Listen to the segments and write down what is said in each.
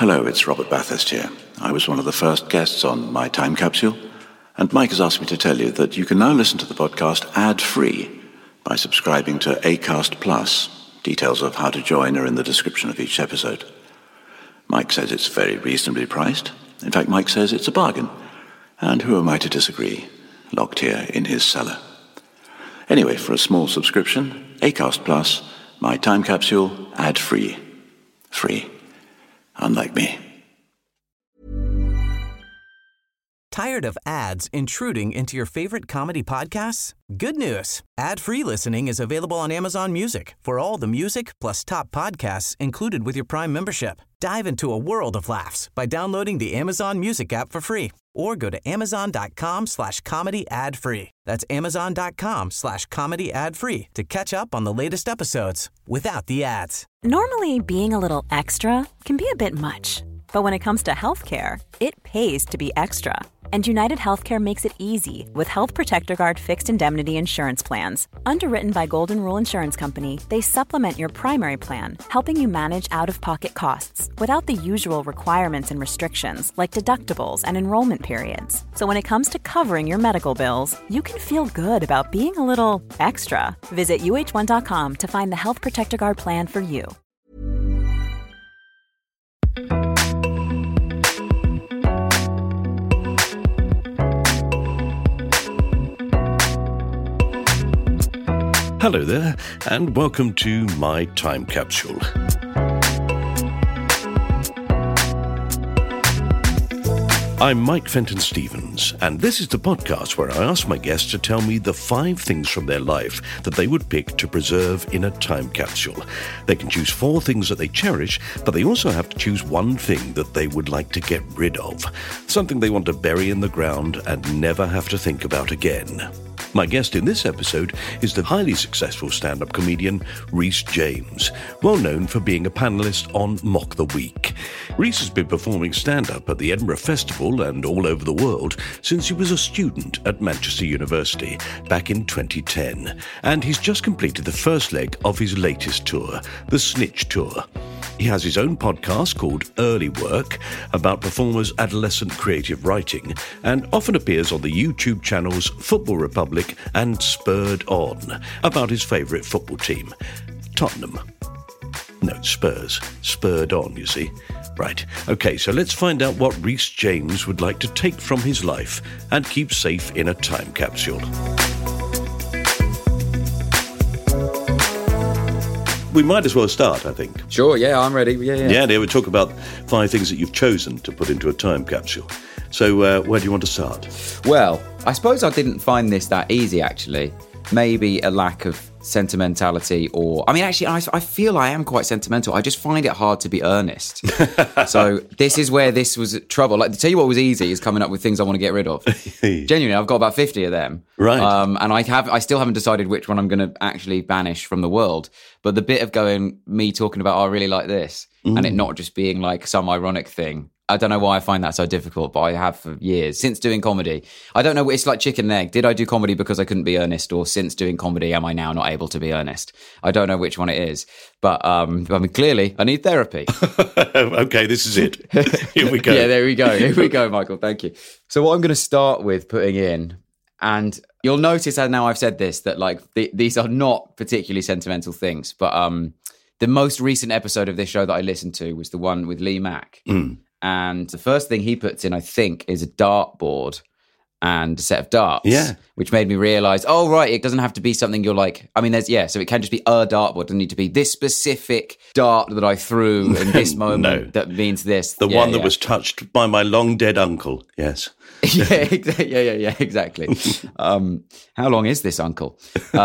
Hello, it's Robert Bathurst here. I was one of the first guests on My Time Capsule, and Mike has asked me to tell you that you can now listen to the podcast ad-free by subscribing to Acast Plus. Details of how to join are in the description of each episode. Mike says it's very reasonably priced. In fact, Mike says it's a bargain. And who am I to disagree? Locked here in his cellar. Anyway, for a small subscription, Acast Plus, My Time Capsule, ad-free. Free. Unlike me. Tired of ads intruding into your favorite comedy podcasts? Good news. Ad-free listening is available on Amazon Music for all the music plus top podcasts included with your Prime membership. Dive into a world of laughs by downloading the Amazon Music app for free or go to amazon.com/comedy ad-free. That's amazon.com/comedy ad-free to catch up on the latest episodes without the ads. Normally, being a little extra can be a bit much. But when it comes to healthcare, it pays to be extra. And United Healthcare makes it easy with Health Protector Guard fixed indemnity insurance plans. Underwritten by Golden Rule Insurance Company, they supplement your primary plan, helping you manage out-of-pocket costs without the usual requirements and restrictions like deductibles and enrollment periods. So when it comes to covering your medical bills, you can feel good about being a little extra. Visit uh1.com to find the Health Protector Guard plan for you. Hello there, and welcome to My Time Capsule. I'm Mike Fenton-Stevens, and this is the podcast where I ask my guests to tell me the 5 things from their life that they would pick to preserve in a time capsule. They can choose 4 things that they cherish, but they also have to choose 1 thing that they would like to get rid of, something they want to bury in the ground and never have to think about again. My guest in this episode is the highly successful stand-up comedian Rhys James, well known for being a panellist on Mock the Week. Rhys has been performing stand-up at the Edinburgh Festival and all over the world since he was a student at Manchester University back in 2010, and he's just completed the first leg of his latest tour, the Snitch Tour. He has his own podcast called Early Work about performers' adolescent creative writing and often appears on the YouTube channels Football Republic and Spurred On about his favourite football team, Tottenham. No, Spurs. Spurred On, you see. Right. Okay, so let's find out what Rhys James would like to take from his life and keep safe in a time capsule. We might as well start, I think. Sure, yeah, I'm ready. Yeah. They would talk about 5 things that you've chosen to put into a time capsule. So where do you want to start? Well, I suppose I didn't find this that easy, actually. Maybe a lack of sentimentality or... I mean, actually, I feel I am quite sentimental. I just find it hard to be earnest. So this is where this was trouble. Like, to tell you what was easy is coming up with things I want to get rid of. Genuinely, I've got about 50 of them. Right. And I still haven't decided which one I'm going to actually banish from the world. But the bit of me talking about, I really like this, and it not just being like some ironic thing. I don't know why I find that so difficult, but I have for years. Since doing comedy, I don't know, it's like chicken and egg. Did I do comedy because I couldn't be earnest, or since doing comedy, am I now not able to be earnest? I don't know which one it is. But, I mean, clearly, I need therapy. Okay, this is it. Here we go. Yeah, there we go. Here we go, Michael. Thank you. So what I'm going to start with putting in, and you'll notice that now I've said this, that like these are not particularly sentimental things, but the most recent episode of this show that I listened to was the one with Lee Mack. And the first thing he puts in, I think, is a dartboard and a set of darts. Yeah. Which made me realise, oh, right, it doesn't have to be something you're like... I mean, so it can just be a dartboard. It doesn't need to be this specific dart that I threw in this moment that means this. The one that was touched by my long-dead uncle, yes. Yeah, exactly. How long is this uncle?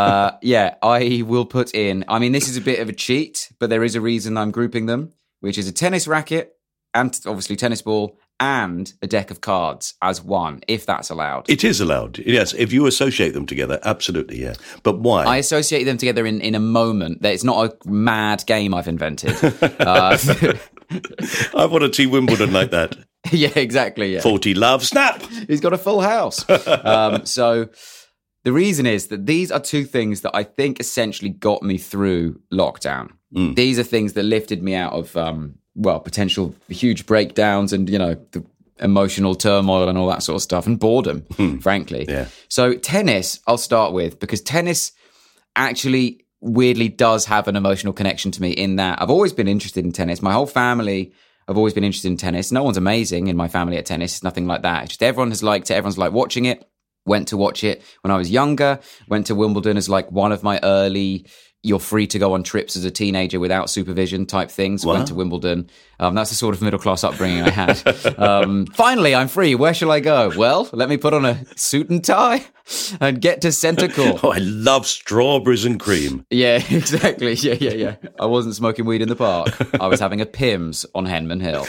I will put in... I mean, this is a bit of a cheat, but there is a reason I'm grouping them, which is a tennis racket, and obviously tennis ball, and a deck of cards as one, if that's allowed. It is allowed, yes. If you associate them together, absolutely, yeah. But why? I associate them together in a moment. That it's not a mad game I've invented. I want to see Wimbledon like that. Yeah, exactly, yeah. 40 love, snap! He's got a full house. So the reason is that these are 2 things that I think essentially got me through lockdown. These are things that lifted me out of... potential huge breakdowns and, the emotional turmoil and all that sort of stuff and boredom, frankly. Yeah. So tennis, I'll start with, because tennis actually weirdly does have an emotional connection to me in that I've always been interested in tennis. My whole family have always been interested in tennis. No one's amazing in my family at tennis. It's nothing like that. It's just everyone has liked it. Everyone's liked watching it. Went to watch it when I was younger. Went to Wimbledon as like one of my early, you're free to go on trips as a teenager without supervision type things. Wow. Went to Wimbledon. That's the sort of middle-class upbringing I had. Finally, I'm free. Where shall I go? Well, let me put on a suit and tie and get to centre court. Oh, I love strawberries and cream. Yeah, exactly. Yeah. I wasn't smoking weed in the park. I was having a Pimm's on Henman Hill.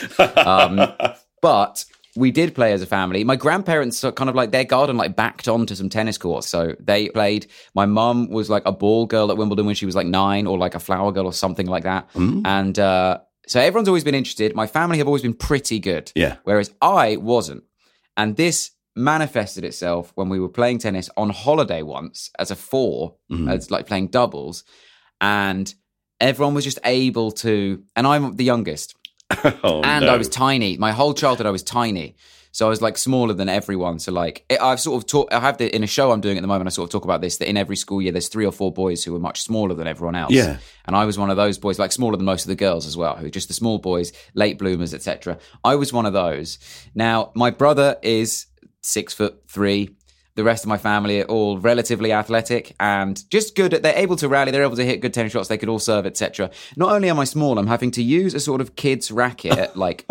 But we did play as a family. My grandparents kind of like their garden like backed onto some tennis courts. So they played. My mum was like a ball girl at Wimbledon when she was like 9, or like a flower girl or something like that. And so everyone's always been interested. My family have always been pretty good. Yeah. Whereas I wasn't. And this manifested itself when we were playing tennis on holiday once as a 4, as like playing doubles. And everyone was just able to, and I'm the youngest. I was tiny. My whole childhood, I was tiny. So I was like smaller than everyone. So like, I've sort of taught, I have in a show I'm doing at the moment, I sort of talk about this, that in every school year, there's 3 or 4 boys who are much smaller than everyone else. Yeah. And I was one of those boys, like smaller than most of the girls as well, who are just the small boys, late bloomers, etc. I was one of those. Now, my brother is 6'3". The rest of my family are all relatively athletic and just good they're able to rally, they're able to hit good tennis shots, they could all serve, etc. Not only am I small, I'm having to use a sort of kid's racket at like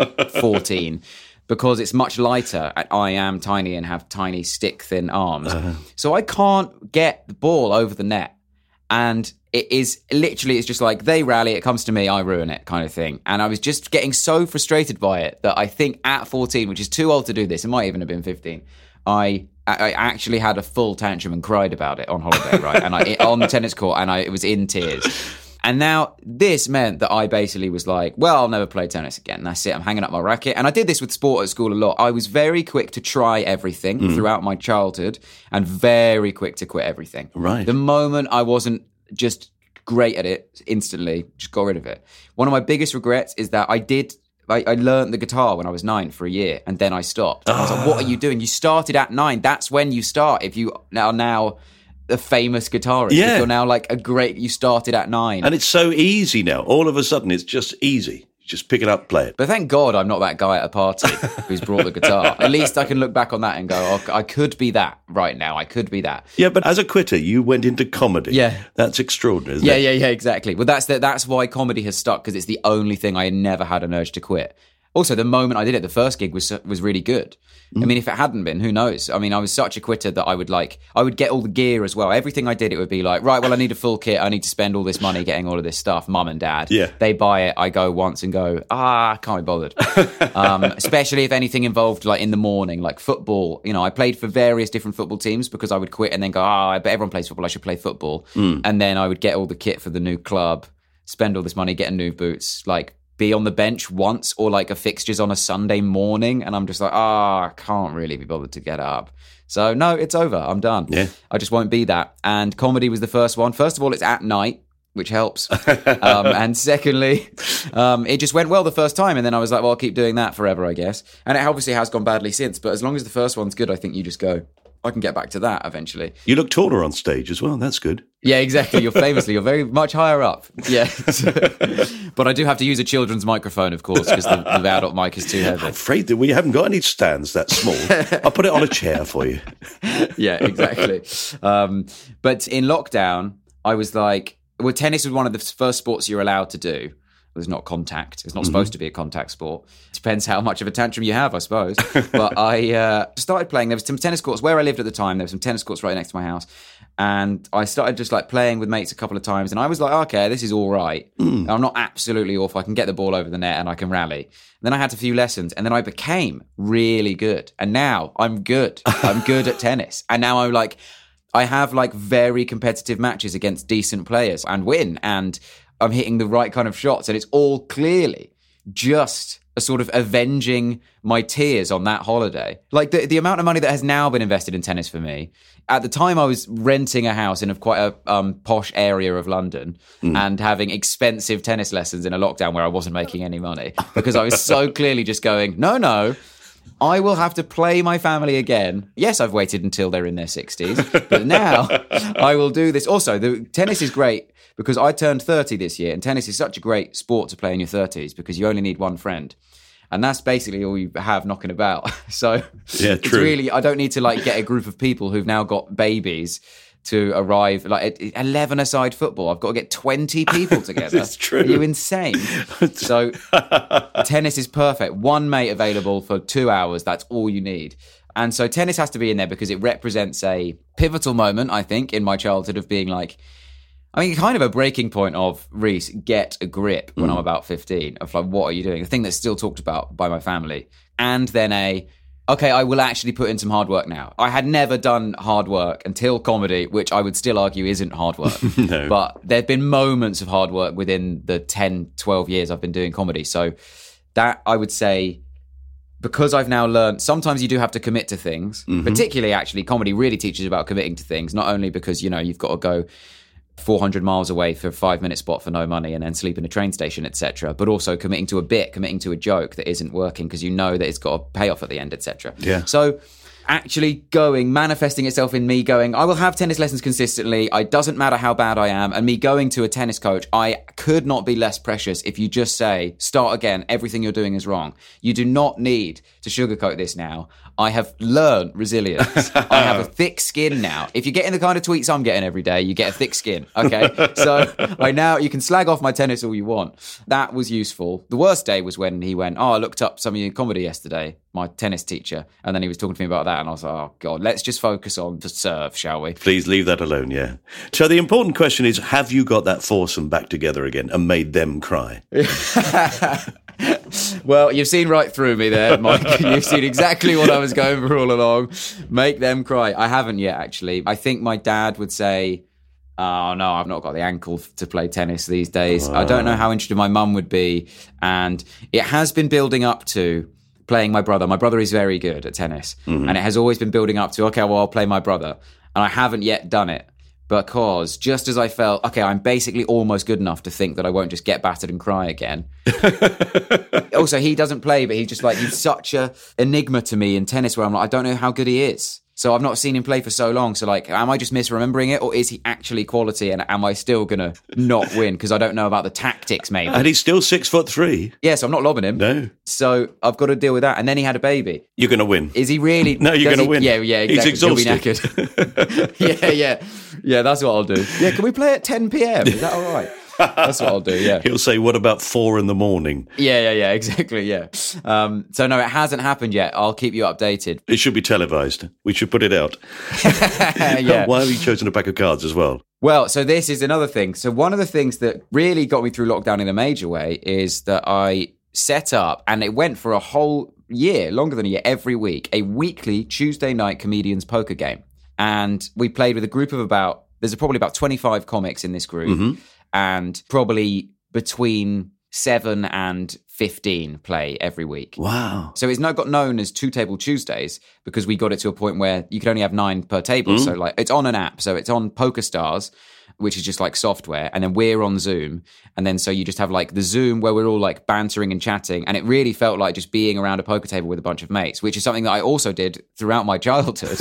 14 because it's much lighter. I am tiny and have tiny stick thin arms. So I can't get the ball over the net. And it is literally, it's just like they rally, it comes to me, I ruin it kind of thing. And I was just getting so frustrated by it that I think at 14, which is too old to do this, it might even have been 15, I actually had a full tantrum and cried about it on holiday, right? And on the tennis court, and it was in tears. And now this meant that I basically was like, well, I'll never play tennis again. That's it. I'm hanging up my racket. And I did this with sport at school a lot. I was very quick to try everything throughout my childhood and very quick to quit everything. Right. The moment I wasn't just great at it, instantly just got rid of it. One of my biggest regrets is that I learned the guitar when I was 9 for a year, and then I stopped. I was like, what are you doing? You started at 9. That's when you start. If you are now a famous guitarist, if you're now like you started at 9. And it's so easy now. All of a sudden, it's just easy. Just pick it up, play it. But thank God I'm not that guy at a party who's brought the guitar. At least I can look back on that and go, oh, I could be that right now. I could be that. Yeah, but as a quitter, you went into comedy. Yeah. That's extraordinary, isn't it? Yeah, exactly. Well, that's why comedy has stuck, because it's the only thing I never had an urge to quit. Also, the moment I did it, the first gig was really good. I mean, if it hadn't been, who knows? I mean, I was such a quitter that I would get all the gear as well. Everything I did, it would be like, right, well, I need a full kit. I need to spend all this money getting all of this stuff. Mum and dad, they buy it. I go once and go, can't be bothered. Especially if anything involved like in the morning, like football. You know, I played for various different football teams because I would quit and then go, I bet everyone plays football. I should play football. And then I would get all the kit for the new club, spend all this money, get new boots, like be on the bench once or like a fixtures on a Sunday morning, and I'm just like, I can't really be bothered to get up. So no, it's over. I'm done. Yeah. I just won't be that. And comedy was the first one. First of all, it's at night, which helps. And secondly, it just went well the first time, and then I was like, well, I'll keep doing that forever, I guess. And it obviously has gone badly since, but as long as the first one's good, I think you just go, I can get back to that eventually. You look taller on stage as well. That's good. Yeah, exactly. You're very much higher up. Yeah. But I do have to use a children's microphone, of course, because the adult mic is too heavy. I'm afraid that we haven't got any stands that small. I'll put it on a chair for you. Yeah, exactly. But in lockdown, I was like, well, tennis was one of the first sports you're allowed to do. There's not contact. It's not supposed to be a contact sport. Depends how much of a tantrum you have, I suppose. But I started playing. There was some tennis courts where I lived at the time. There were some tennis courts right next to my house. And I started just like playing with mates a couple of times. And I was like, okay, this is all right. I'm not absolutely awful. I can get the ball over the net and I can rally. And then I had a few lessons and then I became really good. And now I'm good. I'm good at tennis. And now I'm like, I have like very competitive matches against decent players and win. And I'm hitting the right kind of shots, and it's all clearly just sort of avenging my tears on that holiday. Like the amount of money that has now been invested in tennis for me. At the time, I was renting a house in quite a posh area of London and having expensive tennis lessons in a lockdown where I wasn't making any money because I was so clearly just going, no, I will have to play my family again. Yes, I've waited until they're in their 60s, but now I will do this. Also, the tennis is great because I turned 30 this year, and tennis is such a great sport to play in your 30s because you only need one friend. And that's basically all you have knocking about. So it's really, I don't need to like get a group of people who've now got babies to arrive, like 11-a-side football. I've got to get 20 people together. It's true. Are you insane? So tennis is perfect. One mate available for 2 hours. That's all you need. And so tennis has to be in there because it represents a pivotal moment, I think, in my childhood of being like, I mean, kind of a breaking point of, Reese, get a grip when I'm about 15 of like, what are you doing? The thing that's still talked about by my family. And then okay, I will actually put in some hard work now. I had never done hard work until comedy, which I would still argue isn't hard work. No. But there have been moments of hard work within the 10, 12 years I've been doing comedy. So that, I would say, because I've now learned, sometimes you do have to commit to things. Particularly, actually, comedy really teaches about committing to things, not only because, you've got to go 400 miles away for a 5-minute spot for no money and then sleep in a train station, etc., but also committing to a bit, committing to a joke that isn't working because you know that it's got a payoff at the end, etc. Yeah. So actually manifesting itself in me going, I will have tennis lessons consistently. It doesn't matter how bad I am. And me going to a tennis coach, I could not be less precious if you just say, start again. Everything you're doing is wrong. You do not need to sugarcoat this now. I have learned resilience. I have a thick skin now. If you're getting the kind of tweets I'm getting every day, you get a thick skin. Okay. So you can slag off my tennis all you want. That was useful. The worst day was when he went, I looked up some of your comedy yesterday, my tennis teacher. And then he was talking to me about that. And I was like, oh God, let's just focus on the serve, shall we? Please leave that alone, yeah. So the important question is, have you got that foursome back together again and made them cry? Well, you've seen right through me there, Mike. You've seen exactly what I was going for all along. Make them cry. I haven't yet, actually. I think my dad would say, oh, no, I've not got the ankle to play tennis these days. I don't know how interested my mum would be. And it has been building up to playing my brother. My brother is very good at tennis. And it has always been building up to, okay, well, I'll play my brother. And I haven't yet done it. Because just as I felt, okay, I'm basically almost good enough to think that I won't just get battered and cry again. Also, he doesn't play, but he's such a enigma to me in tennis where I'm like, I don't know how good he is. So I've not seen him play for so long. So like, am I just misremembering it, or is he actually quality? And am I still going to not win because I don't know about the tactics maybe? And he's still 6'3". Yeah, so I'm not lobbing him. No. So I've got to deal with that. And then he had a baby. You're going to win. Is he really? No, you're going to win. Yeah, exactly. He's exhausted. He'll be knackered. Yeah, that's what I'll do. Yeah, can we play at 10 p.m? Is that all right? That's what I'll do, yeah. He'll say, what about 4 a.m? Yeah, exactly, yeah. So no, it hasn't happened yet. I'll keep you updated. It should be televised. We should put it out. Yeah. Why have you chosen a pack of cards as well? Well, so this is another thing. So one of the things that really got me through lockdown in a major way is that I set up, and it went for a whole year, longer than a year, every week, a weekly Tuesday night comedians poker game. And we played with a group of there's probably about 25 comics in this group, and probably between 7 and 15 play every week. Wow. So it's now got known as Two Table Tuesdays because we got it to a point where you could only have 9 per table. So like it's on an app. So it's on PokerStars, which is just like software. And then we're on Zoom. And then so you just have like the Zoom where we're all like bantering and chatting. And it really felt like just being around a poker table with a bunch of mates, which is something that I also did throughout my childhood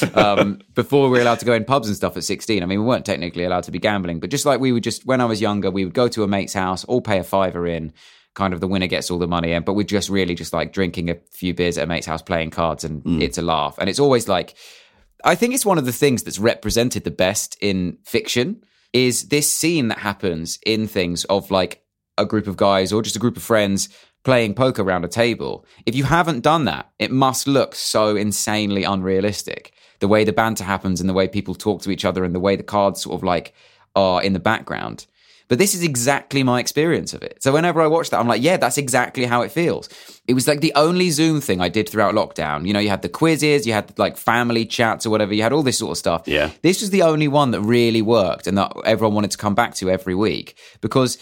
before we were allowed to go in pubs and stuff at 16. I mean, we weren't technically allowed to be gambling, but just like when I was younger, we would go to a mate's house, all pay a $5 in, kind of the winner gets all the money in, but we're just really just like drinking a few beers at a mate's house, playing cards, and it's a laugh. And it's always like, I think it's one of the things that's represented the best in fiction is this scene that happens in things of like a group of guys or just a group of friends playing poker around a table. If you haven't done that, it must look so insanely unrealistic. The way the banter happens and the way people talk to each other and the way the cards sort of like are in the background. But this is exactly my experience of it. So whenever I watch that, I'm like, yeah, that's exactly how it feels. It was like the only Zoom thing I did throughout lockdown. You know, you had the quizzes, you had like family chats or whatever. You had all this sort of stuff. Yeah. This was the only one that really worked and that everyone wanted to come back to every week because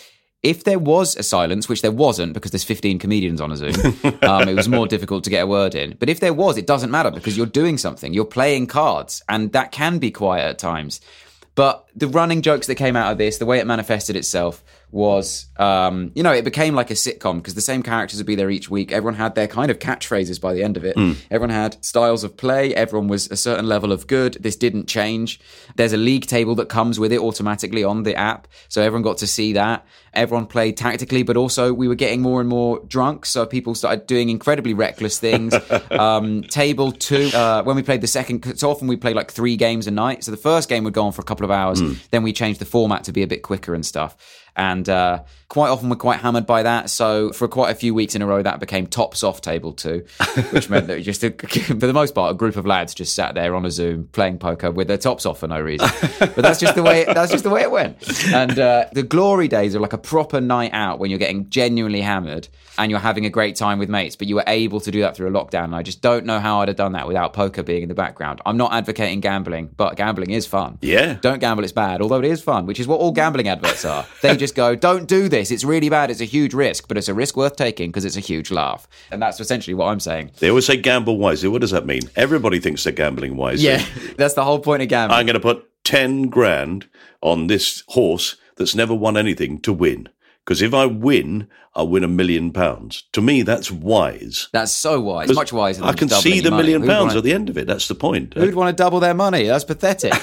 If there was a silence, which there wasn't because there's 15 comedians on a Zoom, it was more difficult to get a word in. But if there was, it doesn't matter because you're doing something. You're playing cards, and that can be quiet at times. But the running jokes that came out of this, the way it manifested itself was, it became like a sitcom because the same characters would be there each week. Everyone had their kind of catchphrases by the end of it. Everyone had styles of play. Everyone was a certain level of good. This didn't change. There's a league table that comes with it automatically on the app. So everyone got to see that. Everyone played tactically, but also we were getting more and more drunk. So people started doing incredibly reckless things. Table 2, when we played the second, so often we played like 3 games a night. So the first game would go on for a couple of hours. Then we changed the format to be a bit quicker and stuff. And quite often we're quite hammered by that. So for quite a few weeks in a row, that became tops off table 2, which meant that just, for the most part, a group of lads just sat there on a Zoom playing poker with their tops off for no reason. But that's just the way it went. And the glory days are like a proper night out when you're getting genuinely hammered and you're having a great time with mates. But you were able to do that through a lockdown. And I just don't know how I'd have done that without poker being in the background. I'm not advocating gambling, but gambling is fun. Yeah. Don't gamble, it's bad. Although it is fun, which is what all gambling adverts are. They just go, don't do this. It's really bad. It's a huge risk, but it's a risk worth taking because it's a huge laugh. And that's essentially what I'm saying. They always say gamble wisely. What does that mean? Everybody thinks they're gambling wisely. Yeah, that's the whole point of gambling. I'm going to put 10 grand on this horse that's never won anything to win. Because if I win, I'll win £1 million. To me, that's wise. That's so wise. Much wiser than I can see the £1 million at the end of it. That's the point. Who'd want to double their money? That's pathetic.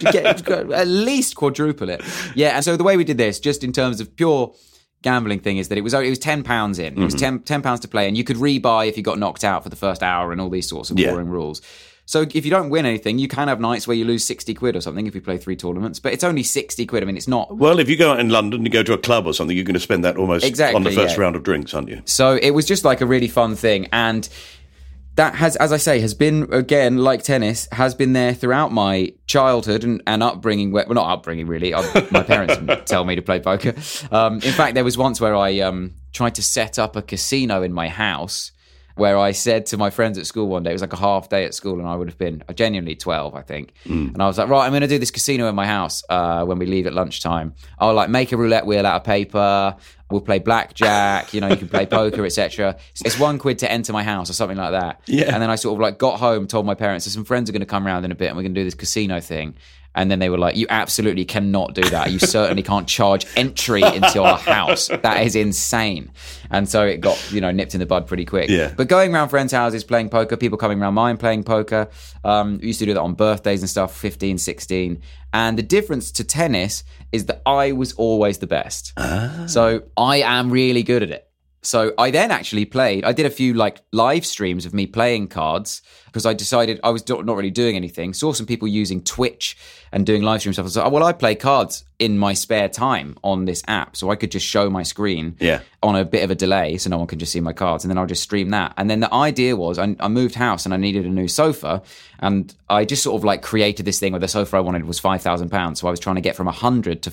At least quadruple it. Yeah, and so the way we did this, just in terms of pure gambling thing, is that it was £10 in. It was £10 to play, and you could rebuy if you got knocked out for the first hour and all these sorts of boring rules. So if you don't win anything, you can have nights where you lose 60 quid or something if you play 3 tournaments, but it's only 60 quid. I mean, it's not... Well, if you go out in London and go to a club or something, you're going to spend that almost on the first round of drinks, aren't you? So it was just like a really fun thing. And that has, as I say, has been, again, like tennis, has been there throughout my childhood and upbringing. Well, not upbringing, really. My parents didn't tell me to play poker. In fact, there was once where I tried to set up a casino in my house, where I said to my friends at school one day, it was like a half day at school, and I would have been genuinely 12, I think. And I was like, right, I'm going to do this casino in my house when we leave at lunchtime. I'll like make a roulette wheel out of paper. We'll play blackjack, you can play poker, etc. It's £1 to enter my house or something like that. Yeah. And then I sort of like got home, told my parents, some friends are going to come around in a bit and we're going to do this casino thing. And then they were like, you absolutely cannot do that. You certainly can't charge entry into your house. That is insane. And so it got, nipped in the bud pretty quick. Yeah. But going around friends' houses playing poker, people coming around mine playing poker. We used to do that on birthdays and stuff, 15, 16. And the difference to tennis is that I was always the best. So I am really good at it. So I then actually I did a few like live streams of me playing cards because I decided I was not really doing anything. Saw some people using Twitch and doing live stream stuff. I was like, well, I play cards in my spare time on this app. So I could just show my screen on a bit of a delay so no one can just see my cards. And then I'll just stream that. And then the idea was I moved house and I needed a new sofa. And I just sort of like created this thing where the sofa I wanted was £5,000. So I was trying to get from £100 to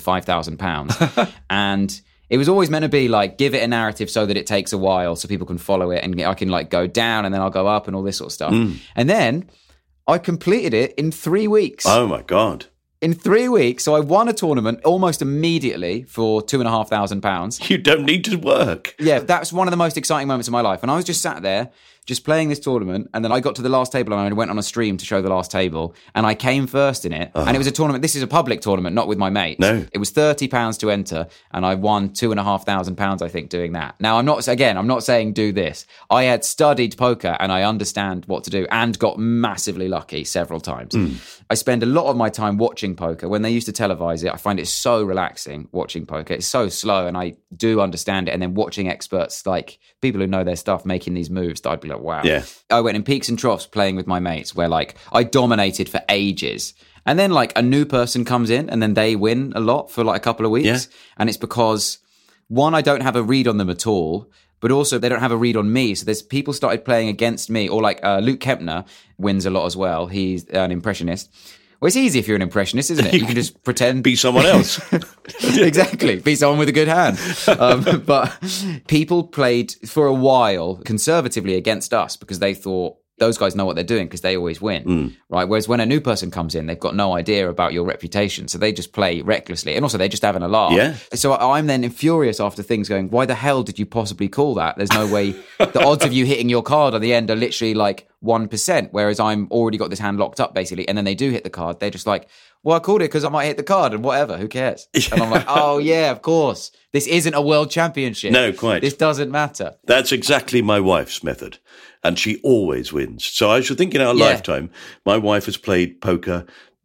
£5,000. And it was always meant to be like, give it a narrative so that it takes a while so people can follow it and I can like go down and then I'll go up and all this sort of stuff. And then I completed it in 3 weeks. Oh my God. In 3 weeks. So I won a tournament almost immediately for £2,500. You don't need to work. Yeah, that's one of the most exciting moments of my life. And I was just sat there, just playing this tournament, and then I got to the last table and I went on a stream to show the last table, and I came first in it. And it was a tournament. This is a public tournament, not with my mates. No. It was £30 to enter, and I won £2,500, I think, doing that. Now, I'm not saying do this. I had studied poker and I understand what to do and got massively lucky several times. I spend a lot of my time watching poker. When they used to televise it, I find it so relaxing watching poker. It's so slow and I do understand it. And then watching experts, like people who know their stuff, making these moves, that I'd be like, wow. Yeah. I went in peaks and troughs playing with my mates where like I dominated for ages. And then like a new person comes in and then they win a lot for like a couple of weeks. Yeah. And it's because, one, I don't have a read on them at all, but also they don't have a read on me. So there's people started playing against me, or like Luke Kempner wins a lot as well. He's an impressionist. Well, it's easy if you're an impressionist, isn't it? You can just pretend. Be someone else. Exactly. Be someone with a good hand. But people played for a while conservatively against us because they thought, those guys know what they're doing because they always win, right? Whereas when a new person comes in, they've got no idea about your reputation. So they just play recklessly. And also they're just having a laugh. Yeah. So I'm then furious after things going, why the hell did you possibly call that? There's no way. The odds of you hitting your card on the end are literally like 1%, whereas I'm already got this hand locked up basically. And then they do hit the card. They're just like, well, I called it because I might hit the card and whatever, who cares? And I'm like, oh yeah, of course. This isn't a world championship. No, quite. This doesn't matter. That's exactly my wife's method. And she always wins. So I should think in our lifetime, my wife has played poker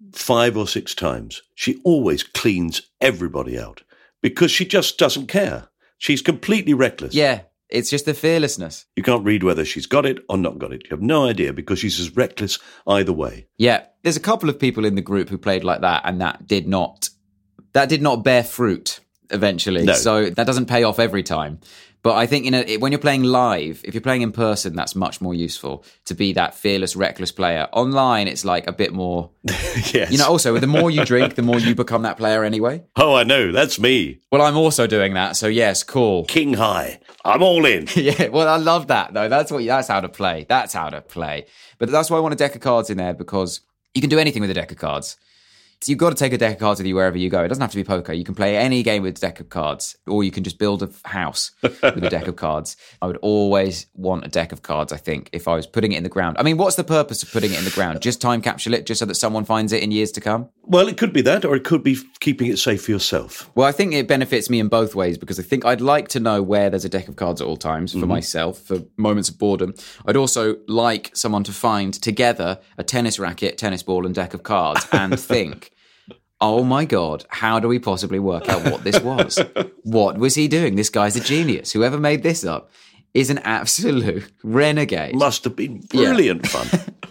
5 or 6 times. She always cleans everybody out because she just doesn't care. She's completely reckless. Yeah, it's just the fearlessness. You can't read whether she's got it or not got it. You have no idea because she's as reckless either way. Yeah, there's a couple of people in the group who played like that, and that did not bear fruit eventually. No. So that doesn't pay off every time. But I think when you're playing live, if you're playing in person, that's much more useful to be that fearless, reckless player. Online, it's like a bit more. Yes. You know, also, the more you drink, the more you become that player anyway. Oh, I know. That's me. Well, I'm also doing that. So yes, cool. King high. I'm all in. Yeah, well, I love that though. That's how to play. That's how to play. But that's why I want a deck of cards in there, because you can do anything with a deck of cards. So you've got to take a deck of cards with you wherever you go. It doesn't have to be poker. You can play any game with a deck of cards, or you can just build a house with a deck of cards. I would always want a deck of cards, I think, if I was putting it in the ground. I mean, what's the purpose of putting it in the ground? Just time capsule it, just so that someone finds it in years to come? Well, it could be that, or it could be keeping it safe for yourself. Well, I think it benefits me in both ways, because I think I'd like to know where there's a deck of cards at all times for myself, for moments of boredom. I'd also like someone to find together a tennis racket, tennis ball, and deck of cards and think, oh my God, how do we possibly work out what this was? What was he doing? This guy's a genius. Whoever made this up is an absolute renegade. Must have been brilliant fun.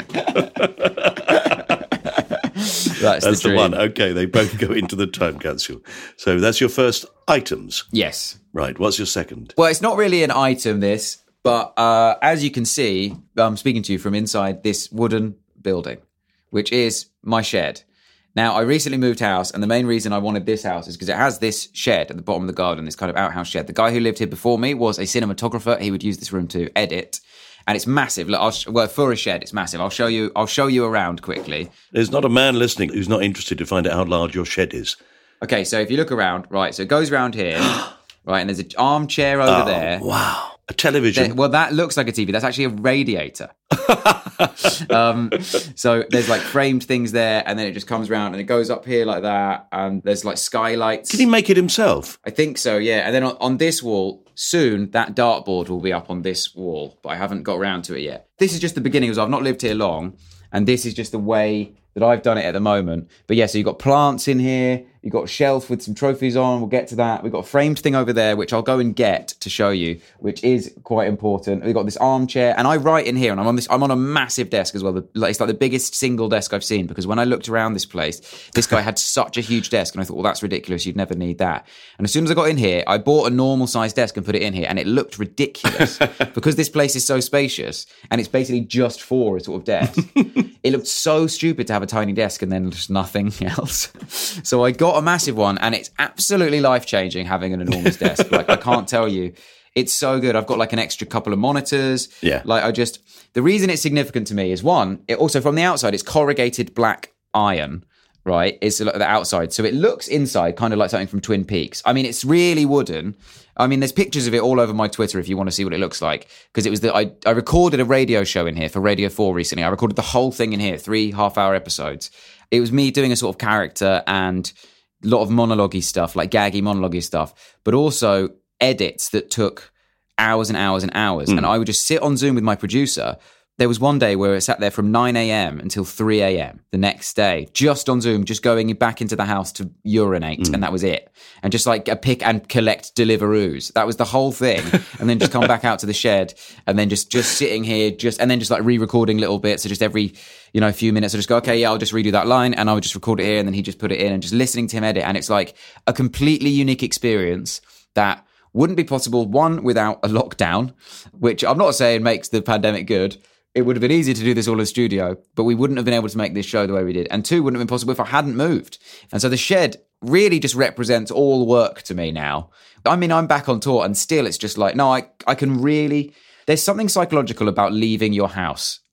That's the one. Okay, they both go into the time capsule. So that's your first items. Yes. Right, what's your second? Well, it's not really an item, this, but as you can see, I'm speaking to you from inside this wooden building, which is my shed. Now, I recently moved house, and the main reason I wanted this house is because it has this shed at the bottom of the garden, this kind of outhouse shed. The guy who lived here before me was a cinematographer. He would use this room to edit, and it's massive. Look, for a shed, it's massive. I'll show you around quickly. There's not a man listening who's not interested to find out how large your shed is. Okay, so if you look around, right, so it goes around here, right, and there's an armchair over there. Wow. A television. Well, that looks like a TV. That's actually a radiator. So there's like framed things there, and then it just comes around and it goes up here like that, and there's like skylights. Did he make it himself? I think so, yeah. And then on this wall, soon that dartboard will be up on this wall, but I haven't got around to it yet. This is just the beginning, because I've not lived here long, and this is just the way that I've done it at the moment. But yeah, so you've got plants in here, you've got a shelf with some trophies on, we'll get to that. We've got a framed thing over there, which I'll go and get to show you, which is quite important. We've got this armchair, and I write in here, and I'm on a massive desk as well. It's like the biggest single desk I've seen, because when I looked around this place, this guy had such a huge desk, and I thought, well, that's ridiculous, you'd never need that. And as soon as I got in here, I bought a normal sized desk and put it in here, and it looked ridiculous because this place is so spacious, and it's basically just for a sort of desk. It looked so stupid to have a tiny desk and then just nothing else. So I got a massive one, and it's absolutely life-changing having an enormous desk. Like, I can't tell you. It's so good. I've got like an extra couple of monitors. Yeah. Like, the reason it's significant to me is, one, it also from the outside, it's corrugated black iron, right? It's the outside. So it looks inside kind of like something from Twin Peaks. I mean, it's really wooden. I mean, there's pictures of it all over my Twitter if you want to see what it looks like. Because it was I recorded a radio show in here for Radio 4 recently. I recorded the whole thing in here, 3 half-hour episodes. It was me doing a sort of character and a lot of monologue-y stuff, like gaggy monologue-y stuff, but also edits that took hours and hours and hours. And I would just sit on Zoom with my producer. There was one day where I sat there from 9 a.m. until 3 a.m. the next day, just on Zoom, just going back into the house to urinate, and that was it. And just like a pick and collect Deliveroos. That was the whole thing. And then just come back out to the shed, and then just sitting here, and then just like re-recording little bits. So just every, few minutes, I just go, okay, yeah, I'll just redo that line, and I would just record it here, and then he just put it in, and just listening to him edit. And it's like a completely unique experience that wouldn't be possible, one, without a lockdown, which I'm not saying makes the pandemic good. It would have been easy to do this all in the studio, but we wouldn't have been able to make this show the way we did. And 2, wouldn't have been possible if I hadn't moved. And so the shed really just represents all work to me now. I mean, I'm back on tour, and still it's just like, no, I can really... There's something psychological about leaving your house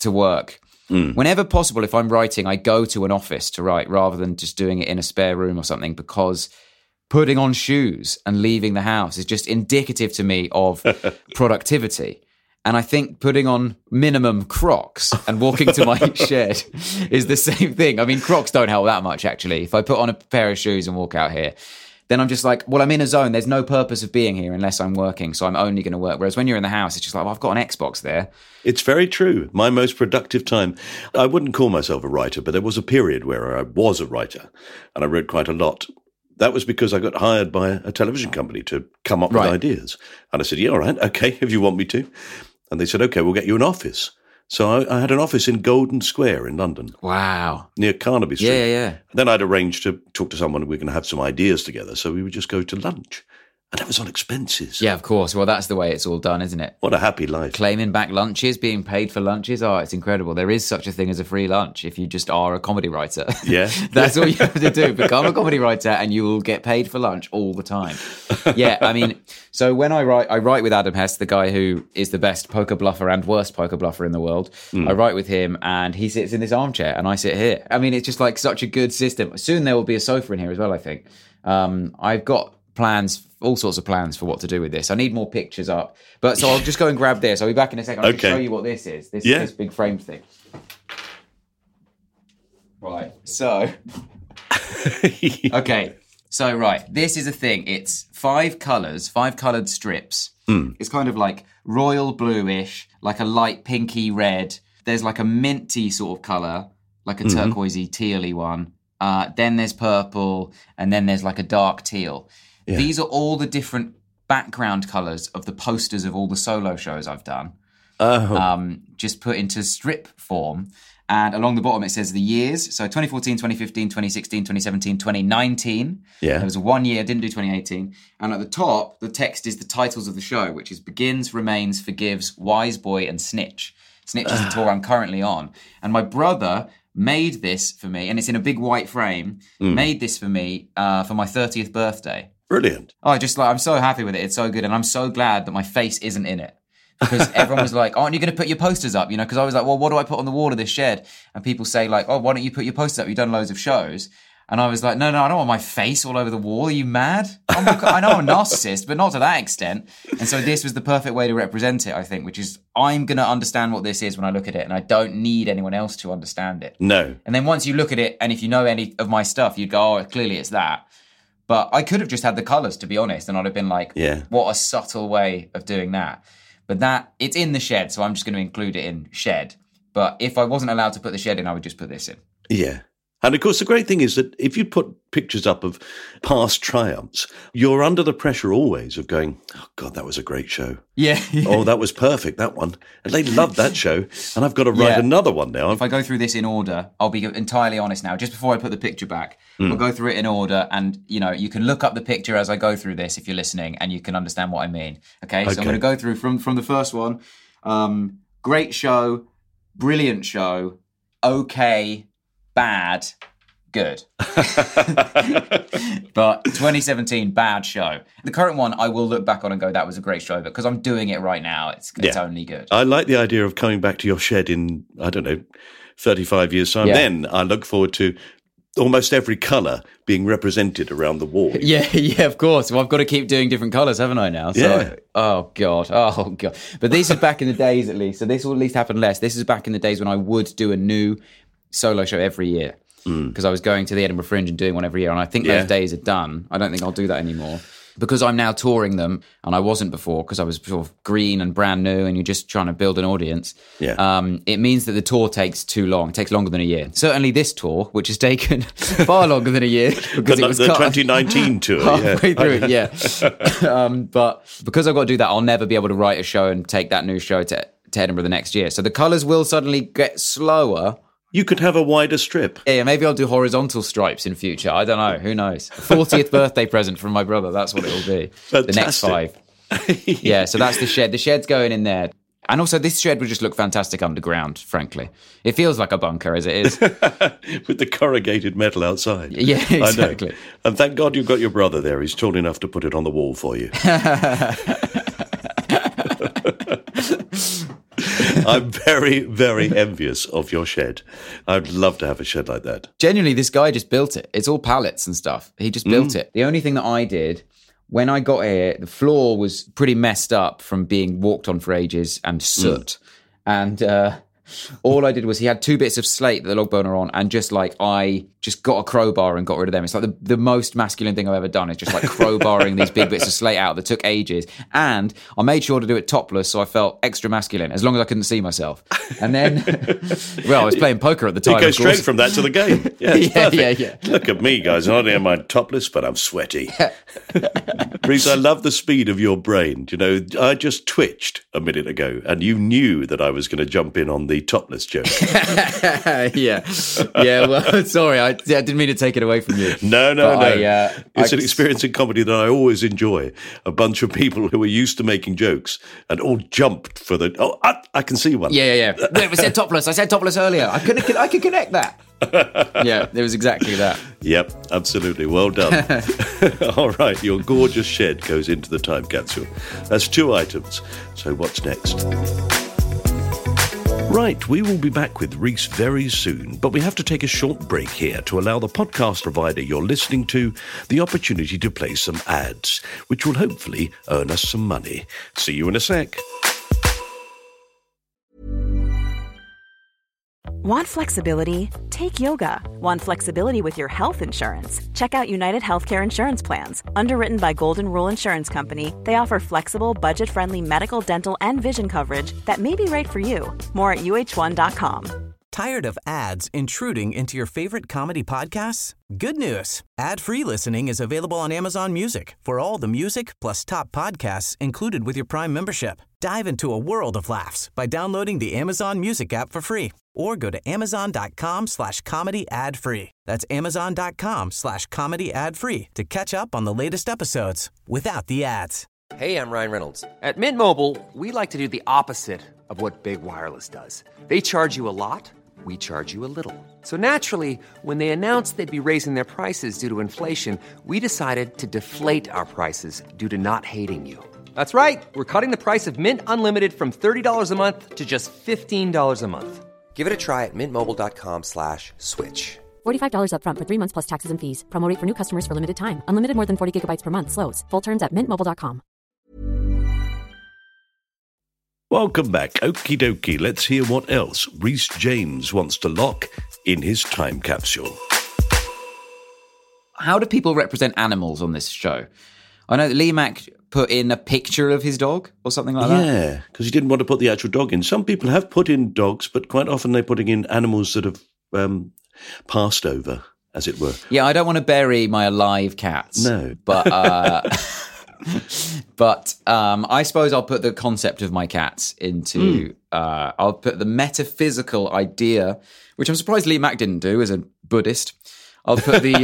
to work. Whenever possible, if I'm writing, I go to an office to write rather than just doing it in a spare room or something, because putting on shoes and leaving the house is just indicative to me of productivity. And I think putting on minimum Crocs and walking to my shed is the same thing. I mean, Crocs don't help that much, actually. If I put on a pair of shoes and walk out here, then I'm just like, well, I'm in a zone. There's no purpose of being here unless I'm working. So I'm only going to work. Whereas when you're in the house, it's just like, well, I've got an Xbox there. It's very true. My most productive time. I wouldn't call myself a writer, but there was a period where I was a writer and I wrote quite a lot. That was because I got hired by a television company to come up with ideas. And I said, yeah, all right, okay, if you want me to. And they said, okay, we'll get you an office. So I had an office in Golden Square in London. Wow. Near Carnaby Street. Yeah. And then I'd arranged to talk to someone, we're going to have some ideas together. So we would just go to lunch. And that was on expenses. Yeah, of course. Well, that's the way it's all done, isn't it? What a happy life. Claiming back lunches, being paid for lunches. Oh, it's incredible. There is such a thing as a free lunch if you just are a comedy writer. Yeah. That's all you have to do. Become a comedy writer and you will get paid for lunch all the time. Yeah, I mean, so when I write with Adam Hess, the guy who is the best poker bluffer and worst poker bluffer in the world. I write with him and he sits in this armchair and I sit here. I mean, it's just like such a good system. Soon there will be a sofa in here as well, I think. I've got plans, all sorts of plans for what to do with this. I need more pictures up. But so I'll just go and grab this. I'll be back in a second. I'll just show you what this is. This big frame thing. Right. So, okay. So, right. This is a thing. It's 5 coloured strips. It's kind of like royal bluish, like a light pinky red. There's like a minty sort of colour, like a turquoisey, tealy one. Then there's purple, and then there's like a dark teal. Yeah. These are all the different background colours of the posters of all the solo shows I've done. Just put into strip form. And along the bottom it says the years. So 2014, 2015, 2016, 2017, 2019. Yeah. There was 1 year, didn't do 2018. And at the top, the text is the titles of the show, which is Begins, Remains, Forgives, Wise Boy, and Snitch. Snitch is the tour I'm currently on. And my brother made this for me, and it's in a big white frame, made this for me for my 30th birthday. Brilliant. Oh, I'm so happy with it. It's so good. And I'm so glad that my face isn't in it. Because everyone was like, aren't you going to put your posters up? You know, because I was like, well, what do I put on the wall of this shed? And people say like, oh, why don't you put your posters up? You've done loads of shows. And I was like, no, I don't want my face all over the wall. Are you mad? I know I'm a narcissist, but not to that extent. And so this was the perfect way to represent it, I think, which is I'm going to understand what this is when I look at it, and I don't need anyone else to understand it. No. And then once you look at it, and if you know any of my stuff, you'd go, oh, clearly it's that. But I could have just had the colours, to be honest, and I'd have been like, what a subtle way of doing that. But it's in the shed, so I'm just going to include it in shed. But if I wasn't allowed to put the shed in, I would just put this in. Yeah. And of course, the great thing is that if you put pictures up of past triumphs, you're under the pressure always of going, oh, God, that was a great show. Yeah. Oh, that was perfect, that one. And they loved that show. And I've got to write another one now. If I go through this in order, I'll be entirely honest now. Just before I put the picture back, I'll go through it in order. And, you know, you can look up the picture as I go through this if you're listening, and you can understand what I mean. Okay? So I'm going to go through from the first one. Great show, brilliant show, okay, bad, good. But 2017, bad show. The current one, I will look back on and go, that was a great show. But because I'm doing it right now, it's only good. I like the idea of coming back to your shed in, 35 years' time. Yeah. Then I look forward to almost every colour being represented around the wall. Yeah, of course. Well, I've got to keep doing different colours, haven't I now? So, oh, God. But this is back in the days, at least. So this will at least happen less. This is back in the days when I would do a new solo show every year. Because I was going to the Edinburgh Fringe and doing one every year. And I think those days are done. I don't think I'll do that anymore. Because I'm now touring them, and I wasn't before, because I was sort of green and brand new, and you're just trying to build an audience. Yeah. It means that the tour takes too long. It takes longer than a year. Certainly this tour, which has taken far longer than a year. Because it was the 2019 tour. Halfway through it, But because I've got to do that, I'll never be able to write a show and take that new show to Edinburgh the next year. So the colours will suddenly get slower. You could have a wider strip. Yeah, maybe I'll do horizontal stripes in future. I don't know. Who knows? 40th birthday present from my brother. That's what it will be. Fantastic. The next 5. Yeah, so that's the shed. The shed's going in there. And also this shed would just look fantastic underground, frankly. It feels like a bunker as it is. With the corrugated metal outside. Yeah, exactly. And thank God you've got your brother there. He's tall enough to put it on the wall for you. I'm very, very envious of your shed. I'd love to have a shed like that. Genuinely, this guy just built it. It's all pallets and stuff. He just built it. The only thing that I did, when I got here, the floor was pretty messed up from being walked on for ages and soot. And all I did was he had 2 bits of slate that the log burner on, and I just got a crowbar and got rid of them. It's like the most masculine thing I've ever done. It's just like crowbarring these big bits of slate out that took ages. And I made sure to do it topless, so I felt extra masculine, as long as I couldn't see myself. And then, well, I was playing poker at the time. You go straight from that to the game. Yeah, yeah. Look at me, guys. Not only am I topless, but I'm sweaty. Reese, I love the speed of your brain. You know, I just twitched a minute ago, and you knew that I was going to jump in on the topless joke. Yeah. Well, sorry, I didn't mean to take it away from you. No. It's an experience in comedy that I always enjoy. A bunch of people who are used to making jokes and all jumped for the. Oh, I can see one. Yeah. Wait, I said topless earlier. I could connect that. Yeah, it was exactly that. Yep, absolutely. Well done. All right, your gorgeous shed goes into the time capsule. That's 2 items. So what's next? Right, we will be back with Reese very soon, but we have to take a short break here to allow the podcast provider you're listening to the opportunity to play some ads, which will hopefully earn us some money. See you in a sec. Want flexibility? Take yoga. Want flexibility with your health insurance? Check out United Healthcare Insurance Plans. Underwritten by Golden Rule Insurance Company, they offer flexible, budget-friendly medical, dental, and vision coverage that may be right for you. More at uh1.com. Tired of ads intruding into your favorite comedy podcasts? Good news. Ad-free listening is available on Amazon Music for all the music plus top podcasts included with your Prime membership. Dive into a world of laughs by downloading the Amazon Music app for free or go to amazon.com/comedy ad-free. That's amazon.com/comedy ad-free to catch up on the latest episodes without the ads. Hey, I'm Ryan Reynolds. At Mint Mobile, we like to do the opposite of what Big Wireless does. They charge you a lot. We charge you a little. So naturally, when they announced they'd be raising their prices due to inflation, we decided to deflate our prices due to not hating you. That's right. We're cutting the price of Mint Unlimited from $30 a month to just $15 a month. Give it a try at mintmobile.com/switch. $45 up front for 3 months plus taxes and fees. Promo rate for new customers for limited time. Unlimited more than 40 gigabytes per month. Slows full terms at mintmobile.com. Welcome back. Okie dokie. Let's hear what else Reese James wants to lock in his time capsule. How do people represent animals on this show? I know that Lee Mack put in a picture of his dog or something like that. Yeah, because he didn't want to put the actual dog in. Some people have put in dogs, but quite often they're putting in animals that have passed over, as it were. Yeah, I don't want to bury my alive cats. No. But I suppose I'll put the concept of my cats into, I'll put the metaphysical idea, which I'm surprised Lee Mack didn't do as a Buddhist. I'll put the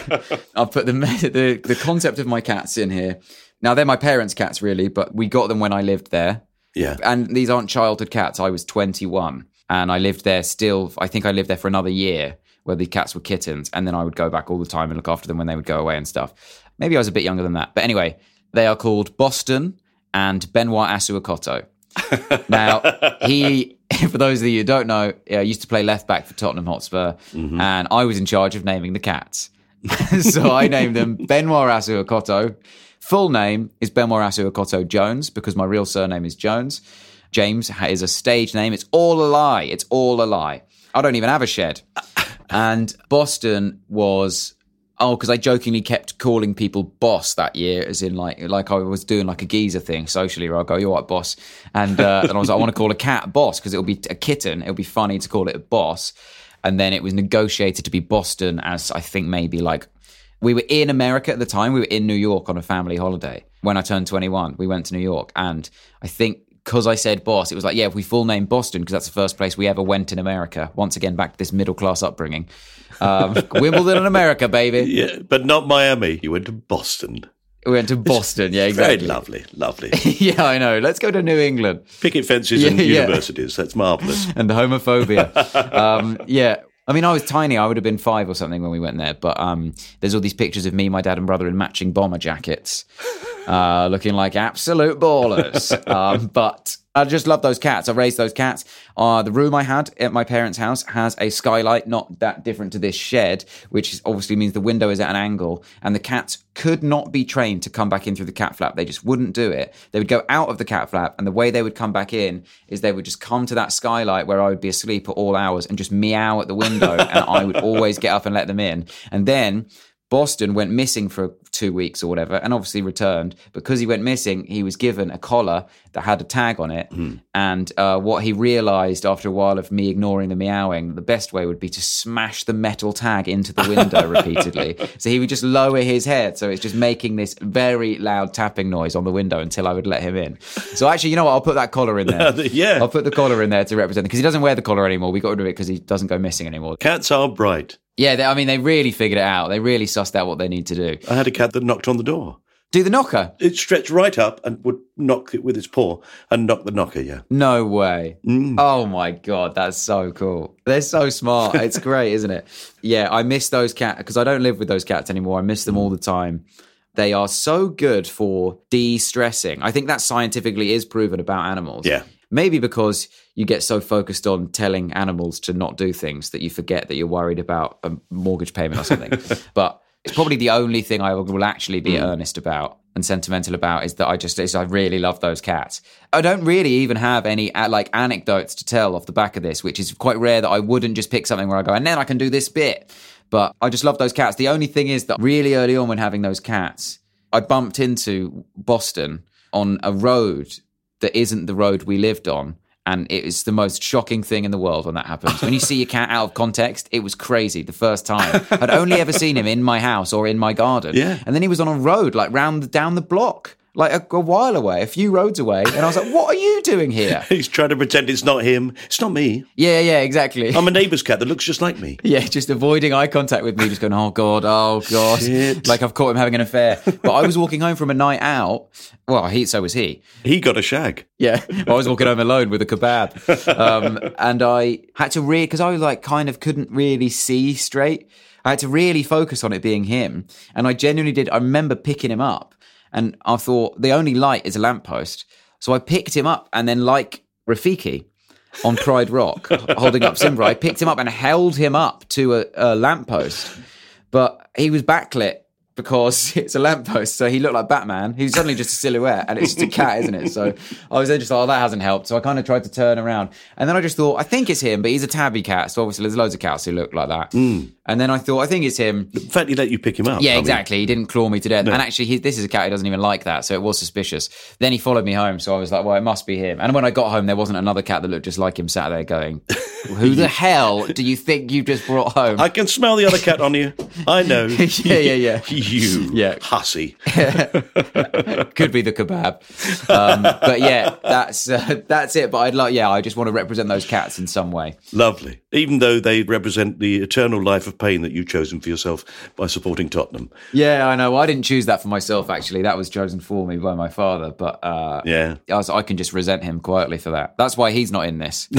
the concept of my cats in here. Now, they're my parents' cats, really, but we got them when I lived there. Yeah. And these aren't childhood cats. I was 21 and I lived there still. I think I lived there for another year where the cats were kittens. And then I would go back all the time and look after them when they would go away and stuff. Maybe I was a bit younger than that. But anyway, they are called Boston and Benoit Asuakoto. Now, he, for those of you who don't know, used to play left back for Tottenham Hotspur. Mm-hmm. And I was in charge of naming the cats. So I named them Benoit Asuakoto. Full name is Benoit Asuakoto Jones because my real surname is Jones. James is a stage name. It's all a lie. It's all a lie. I don't even have a shed. And Boston was, because I jokingly kept calling people boss that year, as in like I was doing like a geezer thing socially where I go, you're right, boss. And I was like, I want to call a cat boss because it'll be a kitten. It'll be funny to call it a boss. And then it was negotiated to be Boston as I think maybe like, we were in America at the time. We were in New York on a family holiday. When I turned 21, we went to New York. And I think because I said boss, it was like, yeah, if we full name Boston, because that's the first place we ever went in America. Once again, back to this middle-class upbringing. Wimbledon and America, baby. Yeah, but not Miami. You went to Boston. We went to Boston, yeah, exactly. Very lovely. Yeah, I know. Let's go to New England. Picket fences and universities. That's marvellous. And homophobia. Yeah. I mean, I was tiny. I would have been 5 or something when we went there. But there's all these pictures of me, my dad and brother in matching bomber jackets, looking like absolute ballers. But I just love those cats. I raised those cats. The room I had at my parents' house has a skylight, not that different to this shed, which obviously means the window is at an angle, and the cats could not be trained to come back in through the cat flap. They just wouldn't do it. They would go out of the cat flap, and the way they would come back in is they would just come to that skylight where I would be asleep at all hours and just meow at the window, and I would always get up and let them in. And then Boston went missing for 2 weeks or whatever, and obviously returned. Because he went missing, he was given a collar that had a tag on it. And what he realised after a while of me ignoring the meowing, the best way would be to smash the metal tag into the window repeatedly. So he would just lower his head, so it's just making this very loud tapping noise on the window until I would let him in. So actually, you know what? I'll put that collar in there. Yeah. I'll put the collar in there to represent it, because he doesn't wear the collar anymore. We got rid of it because he doesn't go missing anymore. Cats are bright. Yeah, they really figured it out. They really sussed out what they need to do. I had a cat that knocked on the door. Do the knocker? It stretched right up and would knock it with its paw and knock the knocker, yeah. No way. Oh my God, that's so cool. They're so smart. It's great, isn't it? Yeah, I miss those cats because I don't live with those cats anymore. I miss them all the time. They are so good for de-stressing. I think that scientifically is proven about animals. Yeah. Maybe because you get so focused on telling animals to not do things that you forget that you're worried about a mortgage payment or something. But it's probably the only thing I will actually be earnest about and sentimental about is that I really love those cats. I don't really even have any anecdotes to tell off the back of this, which is quite rare that I wouldn't just pick something where I go, and then I can do this bit. But I just love those cats. The only thing is that really early on when having those cats, I bumped into Boston on a road that isn't the road we lived on. And it is the most shocking thing in the world when that happens. When you see your cat out of context, it was crazy the first time. I'd only ever seen him in my house or in my garden. Yeah. And then he was on a road, down the block, a while away, a few roads away. And I was like, what are you doing here? He's trying to pretend it's not him. It's not me. Yeah, exactly. I'm a neighbour's cat that looks just like me. Yeah, just avoiding eye contact with me, just going, oh God. Shit. Like I've caught him having an affair. But I was walking home from a night out. Well, so was he. He got a shag. Yeah, I was walking home alone with a kebab. And I had to because I kind of couldn't really see straight. I had to really focus on it being him. And I genuinely did. I remember picking him up. And I thought, the only light is a lamppost. So I picked him up and then like Rafiki on Pride Rock, holding up Simba, I picked him up and held him up to a lamppost. But he was backlit because it's a lamppost, so he looked like Batman. He was suddenly just a silhouette, and it's just a cat, isn't it? So I was then just like, that hasn't helped. So I kind of tried to turn around. And then I just thought, I think it's him, but he's a tabby cat. So obviously there's loads of cats who look like that. And then I thought, I think it's him. The fact he let you pick him up. Yeah, exactly. He didn't claw me to death. No. And actually, this is a cat who doesn't even like that, so it was suspicious. Then he followed me home, so I was like, well, it must be him. And when I got home, there wasn't another cat that looked just like him sat there going, who the hell do you think you just brought home? I can smell the other cat on you. I know. Yeah. You hussy. Could be the kebab. But yeah, that's it. But I just want to represent those cats in some way. Lovely. Even though they represent the eternal life of pain that you've chosen for yourself by supporting Tottenham. Yeah, I know. I didn't choose that for myself, actually. That was chosen for me by my father. But I can just resent him quietly for that. That's why he's not in this.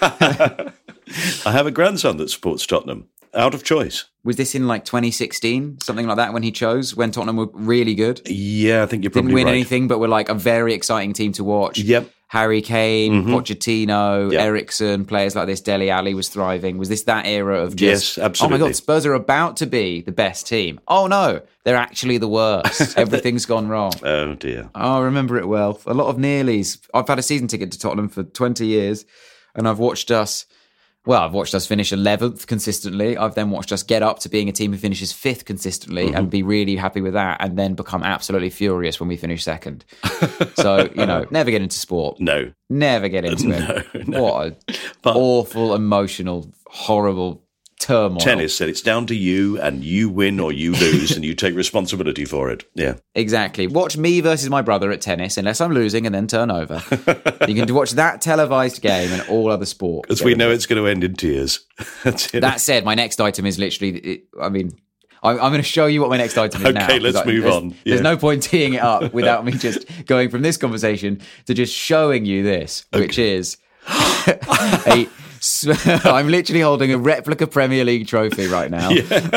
I have a grandson that supports Tottenham. Out of choice. Was this in 2016, something like that, when he chose, when Tottenham were really good? Yeah, I think you're probably right. Didn't win right. anything, but were a very exciting team to watch. Yep. Harry Kane, Pochettino, Eriksen, players like this. Dele Alli was thriving. Was this that era of just... Yes, absolutely. Oh my God, Spurs are about to be the best team. Oh no, they're actually the worst. Everything's gone wrong. Oh dear. Oh, I remember it well. A lot of nearlies. I've had a season ticket to Tottenham for 20 years, and I've watched us finish 11th consistently. I've then watched us get up to being a team who finishes 5th consistently and be really happy with that, and then become absolutely furious when we finish 2nd. So, never get into sport. No. Never get into it. No. What awful, emotional, horrible turmoil. Tennis said it's down to you, and you win or you lose, and you take responsibility for it. Yeah. Exactly. Watch me versus my brother at tennis, unless I'm losing, and then turn over. You can watch that televised game and all other sport. Because we know it's going to end in tears. That said, my next item is literally... I'm going to show you what my next item is now. Okay, let's move on. Yeah. There's no point teeing it up without me just going from this conversation to just showing you this, which is I'm literally holding a replica Premier League trophy right now.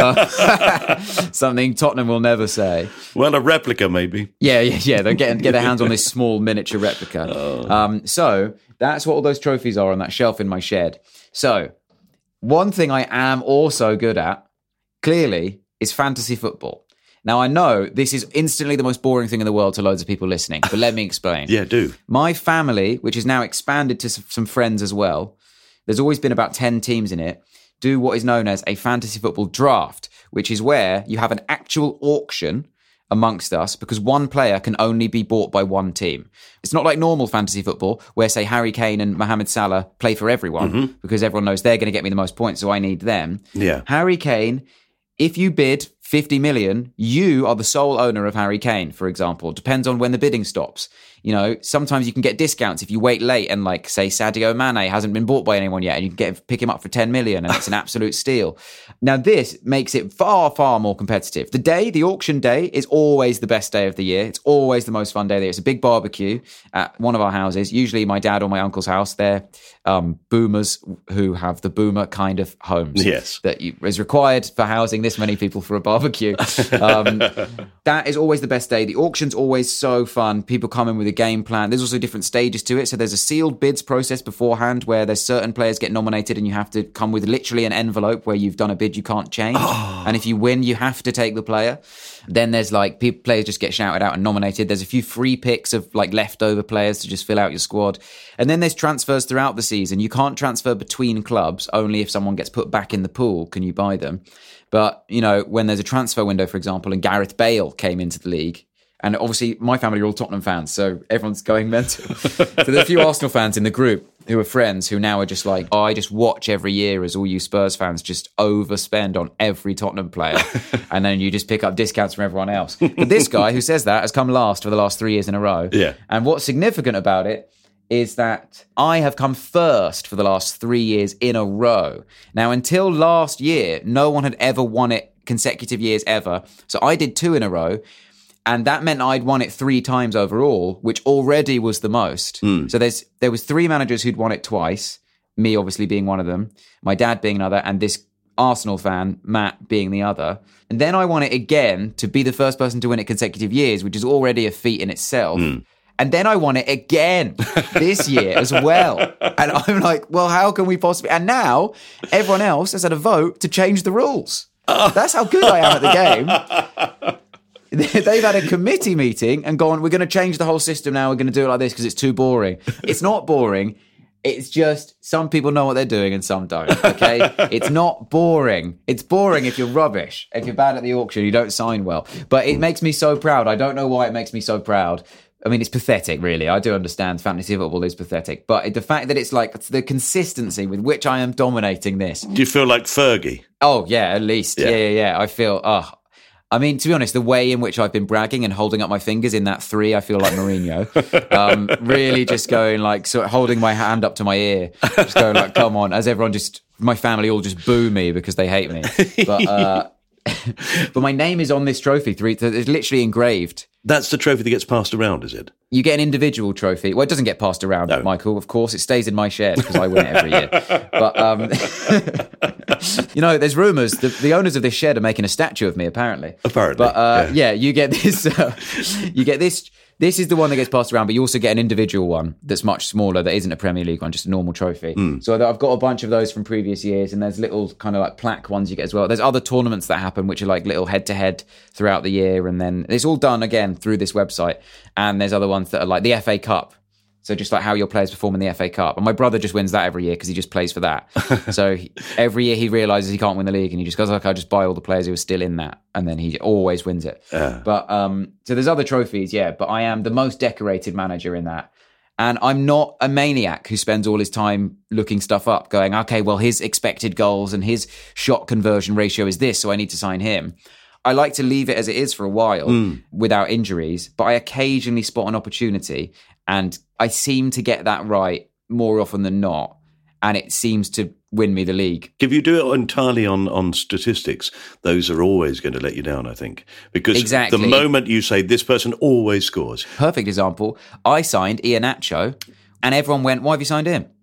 Something Tottenham will never say. Well, a replica, maybe. Yeah. They'll get their hands on this small miniature replica. So that's what all those trophies are on that shelf in my shed. So one thing I am also good at, clearly, is fantasy football. Now, I know this is instantly the most boring thing in the world to loads of people listening, but let me explain. Yeah, do. My family, which is now expanded to some friends as well, there's always been about 10 teams in it, do what is known as a fantasy football draft, which is where you have an actual auction amongst us because one player can only be bought by one team. It's not like normal fantasy football where, say, Harry Kane and Mohamed Salah play for everyone because everyone knows they're going to get me the most points, so I need them. Yeah. Harry Kane, if you bid 50 million, you are the sole owner of Harry Kane, for example. Depends on when the bidding stops. You know, sometimes you can get discounts if you wait late and, like, say Sadio Mane hasn't been bought by anyone yet and you can pick him up for 10 million and it's an absolute steal. Now, this makes it far, far more competitive. The auction day is always the best day of the year. It's always the most fun day of the year. It's a big barbecue at one of our houses, usually my dad or my uncle's house. They're boomers who have the boomer kind of homes. Yes. That is required for housing this many people for a barbecue. That is always the best day. The auction's always so fun. People come in with a game plan. There's also different stages to it. So there's a sealed bids process beforehand where there's certain players get nominated and you have to come with literally an envelope where you've done a bid you can't change. And if you win, you have to take the player. Then there's like players just get shouted out and nominated. There's a few free picks of like leftover players to just fill out your squad. And then there's transfers throughout the season. You can't transfer between clubs. Only if someone gets put back in the pool can you buy them. But, you know, when there's a transfer window, for example, and Gareth Bale came into the league, and obviously my family are all Tottenham fans, so everyone's going mental. So there's a few Arsenal fans in the group who are friends who now are just like, I just watch every year as all you Spurs fans just overspend on every Tottenham player. And then you just pick up discounts from everyone else. But this guy who says that has come last for the last 3 years in a row. Yeah. And what's significant about it is that I have come first for the last 3 years in a row. Now, until last year, no one had ever won it consecutive years ever. So I did 2 in a row. And that meant I'd won it 3 times overall, which already was the most. So there was 3 managers who'd won it twice, me obviously being one of them, my dad being another, and this Arsenal fan, Matt, being the other. And then I won it again to be the first person to win it consecutive years, which is already a feat in itself. And then I won it again this year as well. And I'm like, well, how can we possibly... And now everyone else has had a vote to change the rules. That's how good I am at the game. They've had a committee meeting and gone, we're going to change the whole system now. We're going to do it like this because it's too boring. It's not boring. It's just some people know what they're doing and some don't, okay? It's not boring. It's boring if you're rubbish. If you're bad at the auction, you don't sign well. But it makes me so proud. I don't know why it makes me so proud. I mean, it's pathetic, really. I do understand fantasy football is pathetic. But the fact that it's like the consistency with which I am dominating this. Do you feel like Fergie? Oh, yeah, at least. Yeah. I feel... I mean, to be honest, the way in which I've been bragging and holding up my fingers in that 3, I feel like Mourinho. Really just going like, sort of holding my hand up to my ear, just going like, come on, as everyone my family all just boo me because they hate me. But my name is on this trophy. It's literally engraved. That's the trophy that gets passed around, is it? You get an individual trophy. Well, it doesn't get passed around, no. Michael. Of course, it stays in my shed because I win it every year. But, you know, there's rumours that the owners of this shed are making a statue of me, apparently. But, yeah, you get this... you get this... This is the one that gets passed around, but you also get an individual one that's much smaller, that isn't a Premier League one, just a normal trophy. So I've got a bunch of those from previous years, and there's little kind of like plaque ones you get as well. There's other tournaments that happen, which are like little head-to-head throughout the year, and then it's all done, again, through this website. And there's other ones that are like the FA Cup. So just like how your players perform in the FA Cup. And my brother just wins that every year because he just plays for that. So every year he realises he can't win the league and he just goes, like, I'll just buy all the players who are still in that. And then he always wins it. But so there's other trophies, yeah. But I am the most decorated manager in that. And I'm not a maniac who spends all his time looking stuff up, going, okay, well, his expected goals and his shot conversion ratio is this, so I need to sign him. I like to leave it as it is for a while without injuries, but I occasionally spot an opportunity and I seem to get that right more often than not, and it seems to win me the league. If you do it entirely on statistics, those are always going to let you down, I think. Because the moment you say this person always scores. Perfect example, I signed Iheanacho and everyone went, why have you signed him?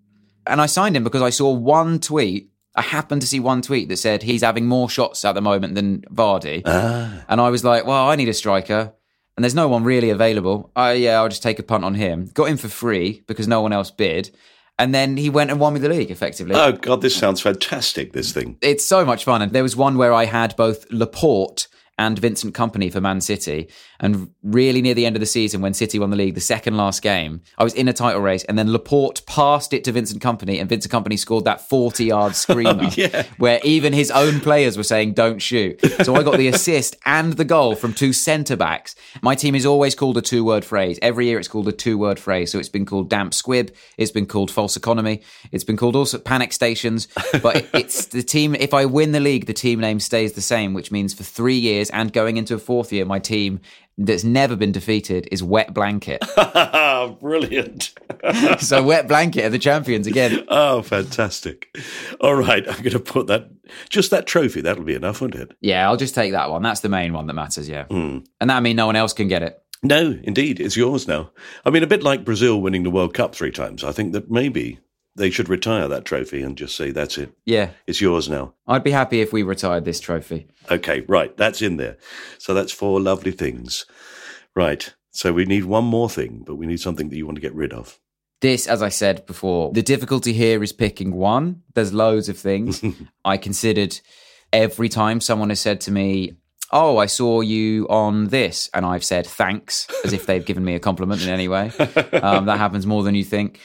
And I signed him because I saw one tweet. I happened to see one tweet that said he's having more shots at the moment than Vardy. And I was like, well, I need a striker. And there's no one really available. I'll just take a punt on him. Got him for free because no one else bid. And then he went and won me the league, effectively. Oh, God, this sounds fantastic, this thing. It's so much fun. And there was one where I had both Laporte and Vincent Kompany for Man City. And really near the end of the season, when City won the league, the second last game, I was in a title race, and then Laporte passed it to Vincent Kompany, and Vincent Kompany scored that 40-yard screamer where even his own players were saying, don't shoot. So I got the assist and the goal from two centre-backs. My team is always called a two-word phrase. Every year it's called a two-word phrase. So it's been called Damp Squib. It's been called False Economy. It's been called also Panic Stations. But it's the team, if I win the league, the team name stays the same, which means for 3 years and going into a fourth year, my team that's never been defeated is Wet Blanket. Brilliant. So Wet Blanket are the champions again. Oh, fantastic. All right, I'm going to put that trophy, that'll be enough, won't it? Yeah, I'll just take that one. That's the main one that matters, yeah. And that means no one else can get it. No, indeed, it's yours now. I mean, a bit like Brazil winning the World Cup 3 times, I think that maybe they should retire that trophy and just say, that's it. Yeah. It's yours now. I'd be happy if we retired this trophy. Okay, right, that's in there. So that's 4 lovely things. Right, so we need one more thing, but we need something that you want to get rid of. This, as I said before, the difficulty here is picking one. There's loads of things. I considered every time someone has said to me, oh, I saw you on this, and I've said thanks, as if they've given me a compliment in any way. That happens more than you think.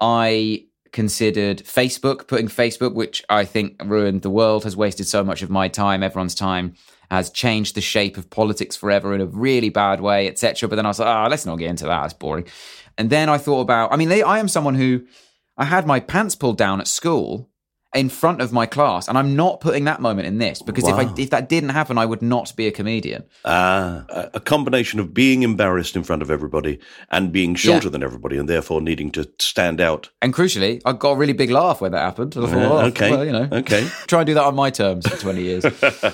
I considered Facebook, putting Facebook, which I think ruined the world, has wasted so much of my time, everyone's time, has changed the shape of politics forever in a really bad way, etc. But then I was like, let's not get into that, it's boring. And then I thought about, I am someone who, I had my pants pulled down at school in front of my class, and I'm not putting that moment in this, because if that didn't happen, I would not be a comedian. A combination of being embarrassed in front of everybody and being shorter than everybody, and therefore needing to stand out. And crucially, I got a really big laugh when that happened. I thought, okay. Try and do that on my terms for 20 years.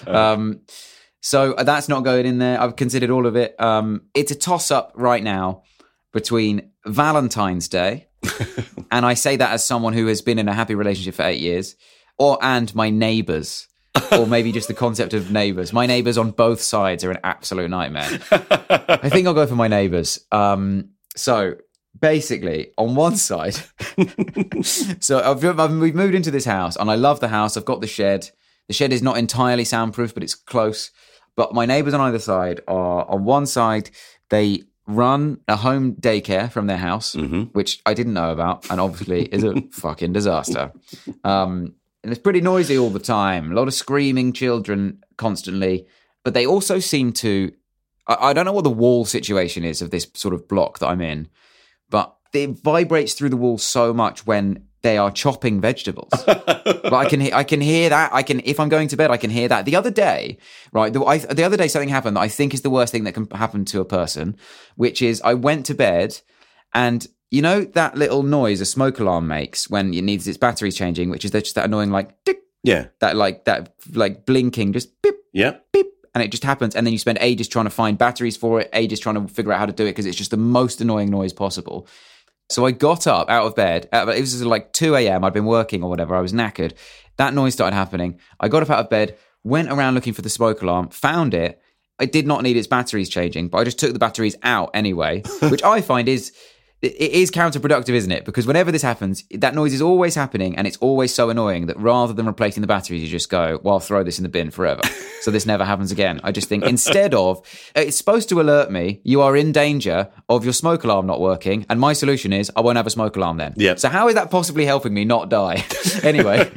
So that's not going in there. I've considered all of it. It's a toss-up right now between Valentine's Day, and I say that as someone who has been in a happy relationship for 8 years, and my neighbours, or maybe just the concept of neighbours. My neighbours on both sides are an absolute nightmare. I think I'll go for my neighbours. So basically, on one side, so we've moved into this house, and I love the house. I've got the shed. The shed is not entirely soundproof, but it's close. But my neighbours on either side are, on one side, they run a home daycare from their house, which I didn't know about, and obviously is a fucking disaster. And it's pretty noisy all the time. A lot of screaming children constantly. But they also seem to, I don't know what the wall situation is of this sort of block that I'm in, but it vibrates through the wall so much when they are chopping vegetables. But I can hear that. If I'm going to bed, I can hear that. The other day, right? The other day, something happened that I think is the worst thing that can happen to a person, which is I went to bed, and you know that little noise a smoke alarm makes when it needs its batteries changing, which is just that annoying tick. Yeah. That blinking, just beep. Yeah. Beep. And it just happens, and then you spend ages trying to find batteries for it, ages trying to figure out how to do it, because it's just the most annoying noise possible. So I got up out of bed. It was like 2 a.m. I'd been working or whatever. I was knackered. That noise started happening. I got up out of bed, went around looking for the smoke alarm, found it. It did not need its batteries changing, but I just took the batteries out anyway, which I find is counterproductive, isn't it? Because whenever this happens, that noise is always happening, and it's always so annoying that rather than replacing the batteries, you just go, well, I'll throw this in the bin forever. So this never happens again. I just think instead of, it's supposed to alert me, you are in danger of your smoke alarm not working, and my solution is I won't have a smoke alarm then. Yep. So how is that possibly helping me not die? Anyway,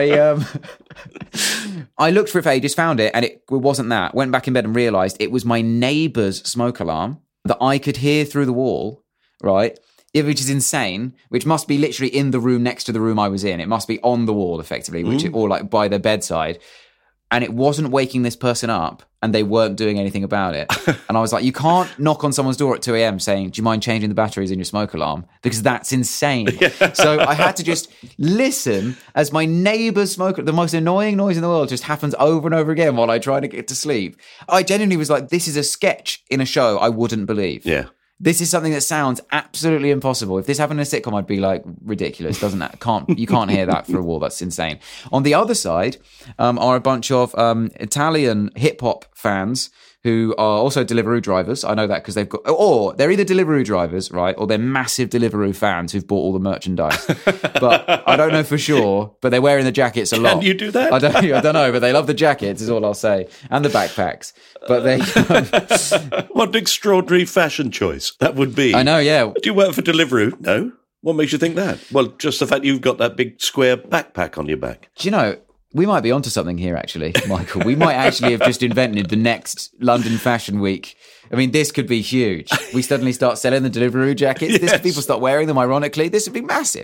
I looked for it for ages, found it, and it wasn't that. Went back in bed and realised it was my neighbour's smoke alarm that I could hear through the wall. Right, which is insane, which must be literally in the room next to the room I was in. It must be on the wall, effectively, or like by their bedside. And it wasn't waking this person up, and they weren't doing anything about it. And I was like, you can't knock on someone's door at 2 a.m. saying, do you mind changing the batteries in your smoke alarm? Because that's insane. So I had to just listen as my neighbour's smoke, the most annoying noise in the world, just happens over and over again while I try to get to sleep. I genuinely was like, this is a sketch in a show I wouldn't believe. Yeah. This is something that sounds absolutely impossible. If this happened in a sitcom, I'd be like, ridiculous. You can't hear that for a wall. That's insane. On the other side are a bunch of Italian hip hop fans who are also Deliveroo drivers. I know that because they're either Deliveroo drivers, right, or they're massive Deliveroo fans who've bought all the merchandise. But I don't know for sure, but they're wearing the jackets a lot. Can you do that? I don't know, but they love the jackets is all I'll say. And the backpacks. But they... What an extraordinary fashion choice that would be. I know, yeah. Do you work for Deliveroo? No? What makes you think that? Well, just the fact you've got that big square backpack on your back. Do you know... We might be onto something here, actually, Michael. We might actually have just invented the next London Fashion Week. I mean, this could be huge. We suddenly start selling the Deliveroo jackets. Yes. People start wearing them, ironically. This would be massive.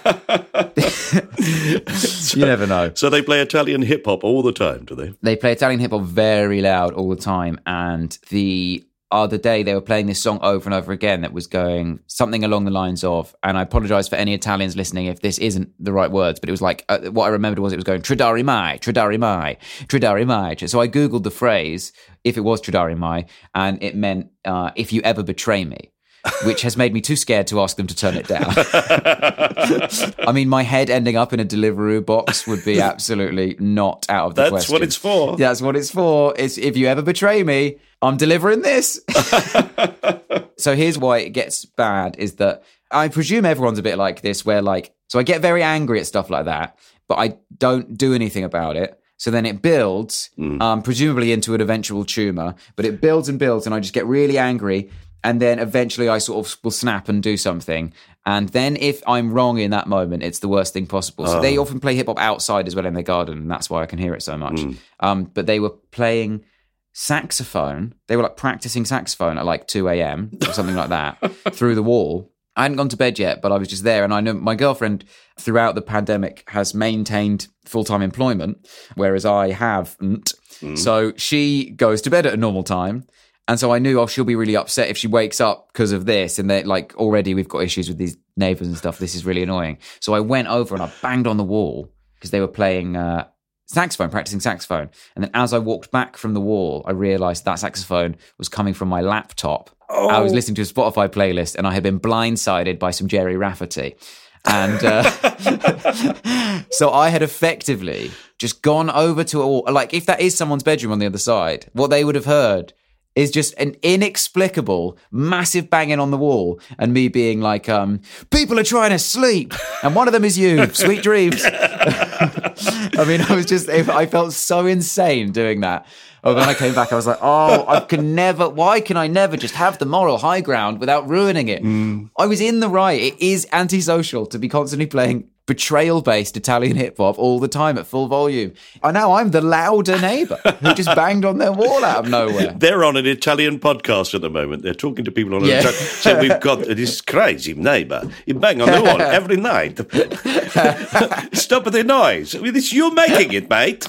You never know. So they play Italian hip-hop all the time, do they? They play Italian hip-hop very loud all the time. And the other day, they were playing this song over and over again that was going something along the lines of, and I apologise for any Italians listening if this isn't the right words, but it was like, what I remembered was it was going, Tridari mai, Tridari mai, Tridari mai. So I Googled the phrase, if it was Tridari mai, and it meant, if you ever betray me, which has made me too scared to ask them to turn it down. I mean, my head ending up in a Deliveroo box would be absolutely not out of the question. That's what it's for. That's what it's for. It's if you ever betray me, I'm delivering this. So here's why it gets bad is that I presume everyone's a bit like this where so I get very angry at stuff like that, but I don't do anything about it. So then it builds, presumably into an eventual tumour, but it builds and builds and I just get really angry. And then eventually I sort of will snap and do something. And then if I'm wrong in that moment, it's the worst thing possible. So they often play hip hop outside as well in their garden. And that's why I can hear it so much. But they were playing saxophone. They were practicing saxophone at 2 a.m. or something like that through the wall. I hadn't gone to bed yet, but I was just there. And I know my girlfriend throughout the pandemic has maintained full-time employment, whereas I haven't. So she goes to bed at a normal time. And so I knew, she'll be really upset if she wakes up because of this. And already we've got issues with these neighbours and stuff. This is really annoying. So I went over and I banged on the wall because they were playing saxophone, practicing saxophone. And then as I walked back from the wall, I realised that saxophone was coming from my laptop. I was listening to a Spotify playlist and I had been blindsided by some Jerry Rafferty. And so I had effectively just gone over to a wall. If that is someone's bedroom on the other side, what they would have heard is just an inexplicable, massive banging on the wall and me being like, people are trying to sleep and one of them is you, sweet dreams. I mean, I felt so insane doing that. When I came back, I was like, why can I never just have the moral high ground without ruining it? I was in the right. It is antisocial to be constantly playing betrayal-based Italian hip-hop all the time at full volume. And now I'm the louder neighbour who just banged on their wall out of nowhere. They're on an Italian podcast at the moment. They're talking to people on an Italian... So we've got this crazy neighbour. You bang on the wall every night. Stop the noise. It's you making it, mate.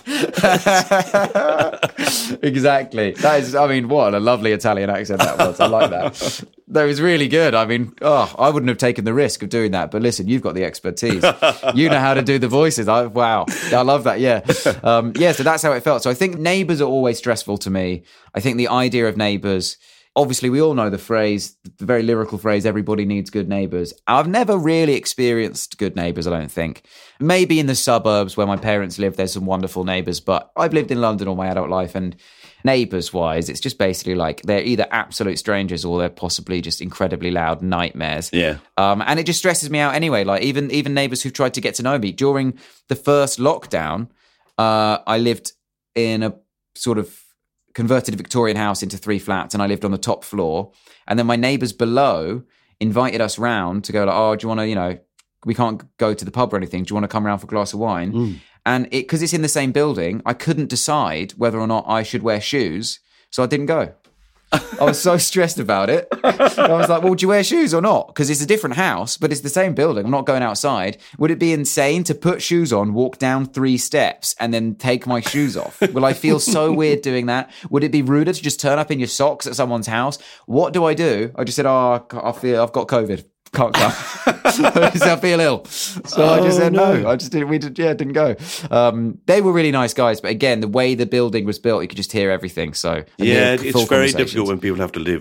Exactly. That is, what a lovely Italian accent that was. I like that. That was really good. I wouldn't have taken the risk of doing that. But listen, you've got the expertise. You know how to do the voices. Wow. I love that. Yeah. So that's how it felt. So I think neighbours are always stressful to me. I think the idea of neighbours, obviously we all know the phrase, the very lyrical phrase, everybody needs good neighbours. I've never really experienced good neighbours, I don't think. Maybe in the suburbs where my parents live, there's some wonderful neighbours, but I've lived in London all my adult life and neighbours-wise, it's just basically they're either absolute strangers or they're possibly just incredibly loud nightmares. Yeah. And it just stresses me out anyway. Even neighbours who've tried to get to know me. During the first lockdown, I lived in a sort of converted Victorian house into 3 flats and I lived on the top floor. And then my neighbours below invited us round to go do you want to, we can't go to the pub or anything. Do you want to come around for a glass of wine? And because it's in the same building, I couldn't decide whether or not I should wear shoes. So I didn't go. I was so stressed about it. I was like, well, do you wear shoes or not? Because it's a different house, but it's the same building. I'm not going outside. Would it be insane to put shoes on, walk down 3 steps, and then take my shoes off? Will I feel so weird doing that? Would it be ruder to just turn up in your socks at someone's house? What do? I just said, I've got COVID. Can't come. I feel ill. So I just said no. I just didn't go. They were really nice guys, but again, the way the building was built, you could just hear everything. So it's very difficult when people have to live in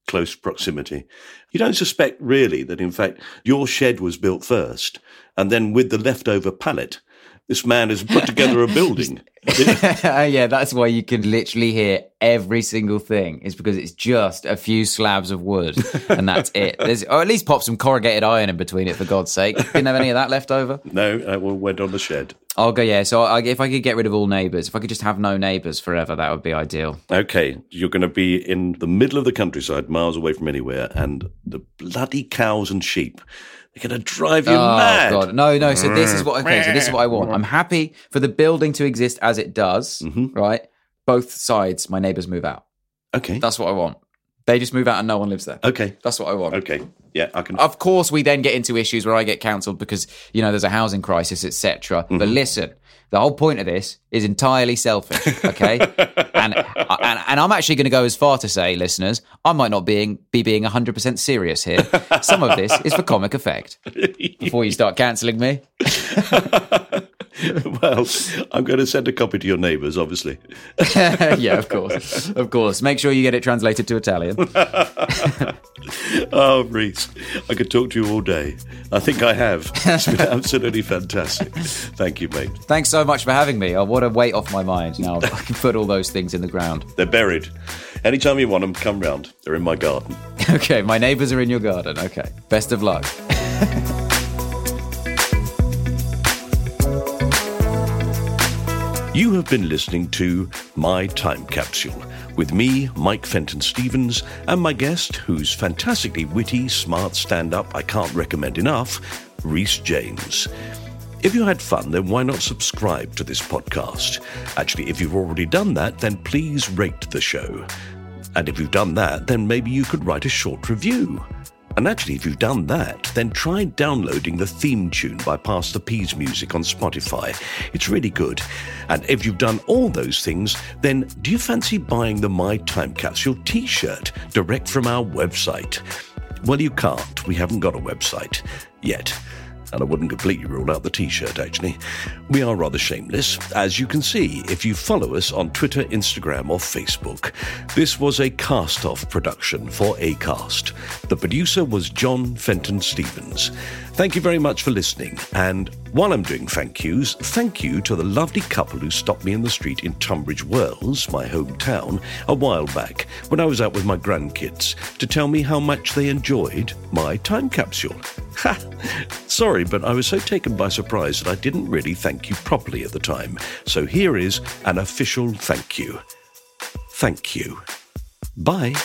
close proximity. You don't suspect really that, in fact, your shed was built first, and then with the leftover pallet, this man has put together a building. Yeah, that's why you can literally hear every single thing. It's because it's just a few slabs of wood, and that's it. Or at least pop some corrugated iron in between it, for God's sake. Didn't have any of that left over? No, I went on the shed. I'll go, yeah. So if I could get rid of all neighbours, if I could just have no neighbours forever, that would be ideal. Okay, you're going to be in the middle of the countryside, miles away from anywhere, and the bloody cows and sheep, they're going to drive you mad. Oh, God. No. So this is what I want. I'm happy for the building to exist as it does, right? Both sides, my neighbours move out. Okay. That's what I want. They just move out and no one lives there. Okay. That's what I want. Okay. Yeah, I can. Of course, we then get into issues where I get cancelled because, there's a housing crisis, etc. But listen, the whole point of this is entirely selfish, okay? and I'm actually going to go as far to say, listeners, I might not be being 100% serious here. Some of this is for comic effect. Before you start cancelling me. Well, I'm going to send a copy to your neighbours, obviously. Yeah, of course. Of course. Make sure you get it translated to Italian. Oh, Reese, I could talk to you all day. I think I have. It's been absolutely fantastic. Thank you, mate. Thanks so much for having me. Oh, what a weight off my mind. Now I can put all those things in the ground. They're buried. Anytime you want them, come round. They're in my garden. Okay, my neighbours are in your garden. Okay. Best of luck. You have been listening to My Time Capsule with me, Mike Fenton Stevens, and my guest, who's fantastically witty, smart stand-up I can't recommend enough, Reese James. If you had fun, then why not subscribe to this podcast? Actually, if you've already done that, then please rate the show. And if you've done that, then maybe you could write a short review. And actually, if you've done that, then try downloading the theme tune by Pastor P's Music on Spotify. It's really good. And if you've done all those things, then do you fancy buying the My Time Capsule t-shirt direct from our website? Well, you can't. We haven't got a website yet. And I wouldn't completely rule out the t-shirt, actually. We are rather shameless, as you can see if you follow us on Twitter, Instagram, or Facebook. This was a cast-off production for Acast. The producer was John Fenton Stevens. Thank you very much for listening. And while I'm doing thank yous, thank you to the lovely couple who stopped me in the street in Tunbridge Wells, my hometown, a while back when I was out with my grandkids to tell me how much they enjoyed my time capsule. Ha! Sorry, but I was so taken by surprise that I didn't really thank you properly at the time. So here is an official thank you. Thank you. Bye.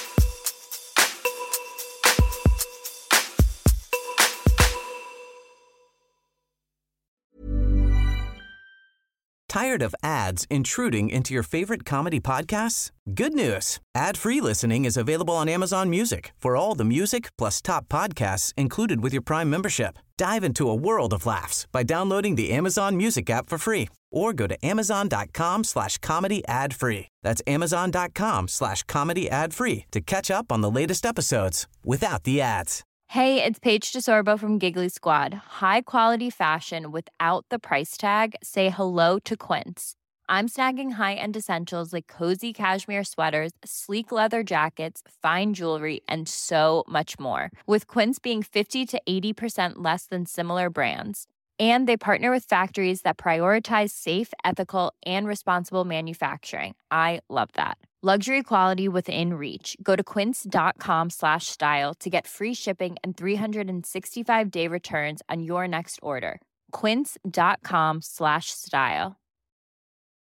Tired of ads intruding into your favorite comedy podcasts? Good news. Ad-free listening is available on Amazon Music for all the music plus top podcasts included with your Prime membership. Dive into a world of laughs by downloading the Amazon Music app for free or go to amazon.com/comedy ad-free. That's amazon.com/comedy ad-free to catch up on the latest episodes without the ads. Hey, it's Paige DeSorbo from Giggly Squad. High quality fashion without the price tag. Say hello to Quince. I'm snagging high-end essentials like cozy cashmere sweaters, sleek leather jackets, fine jewelry, and so much more. With Quince being 50 to 80% less than similar brands. And they partner with factories that prioritize safe, ethical, and responsible manufacturing. I love that. Luxury quality within reach. Go to quince.com/style to get free shipping and 365-day returns on your next order. Quince.com/style.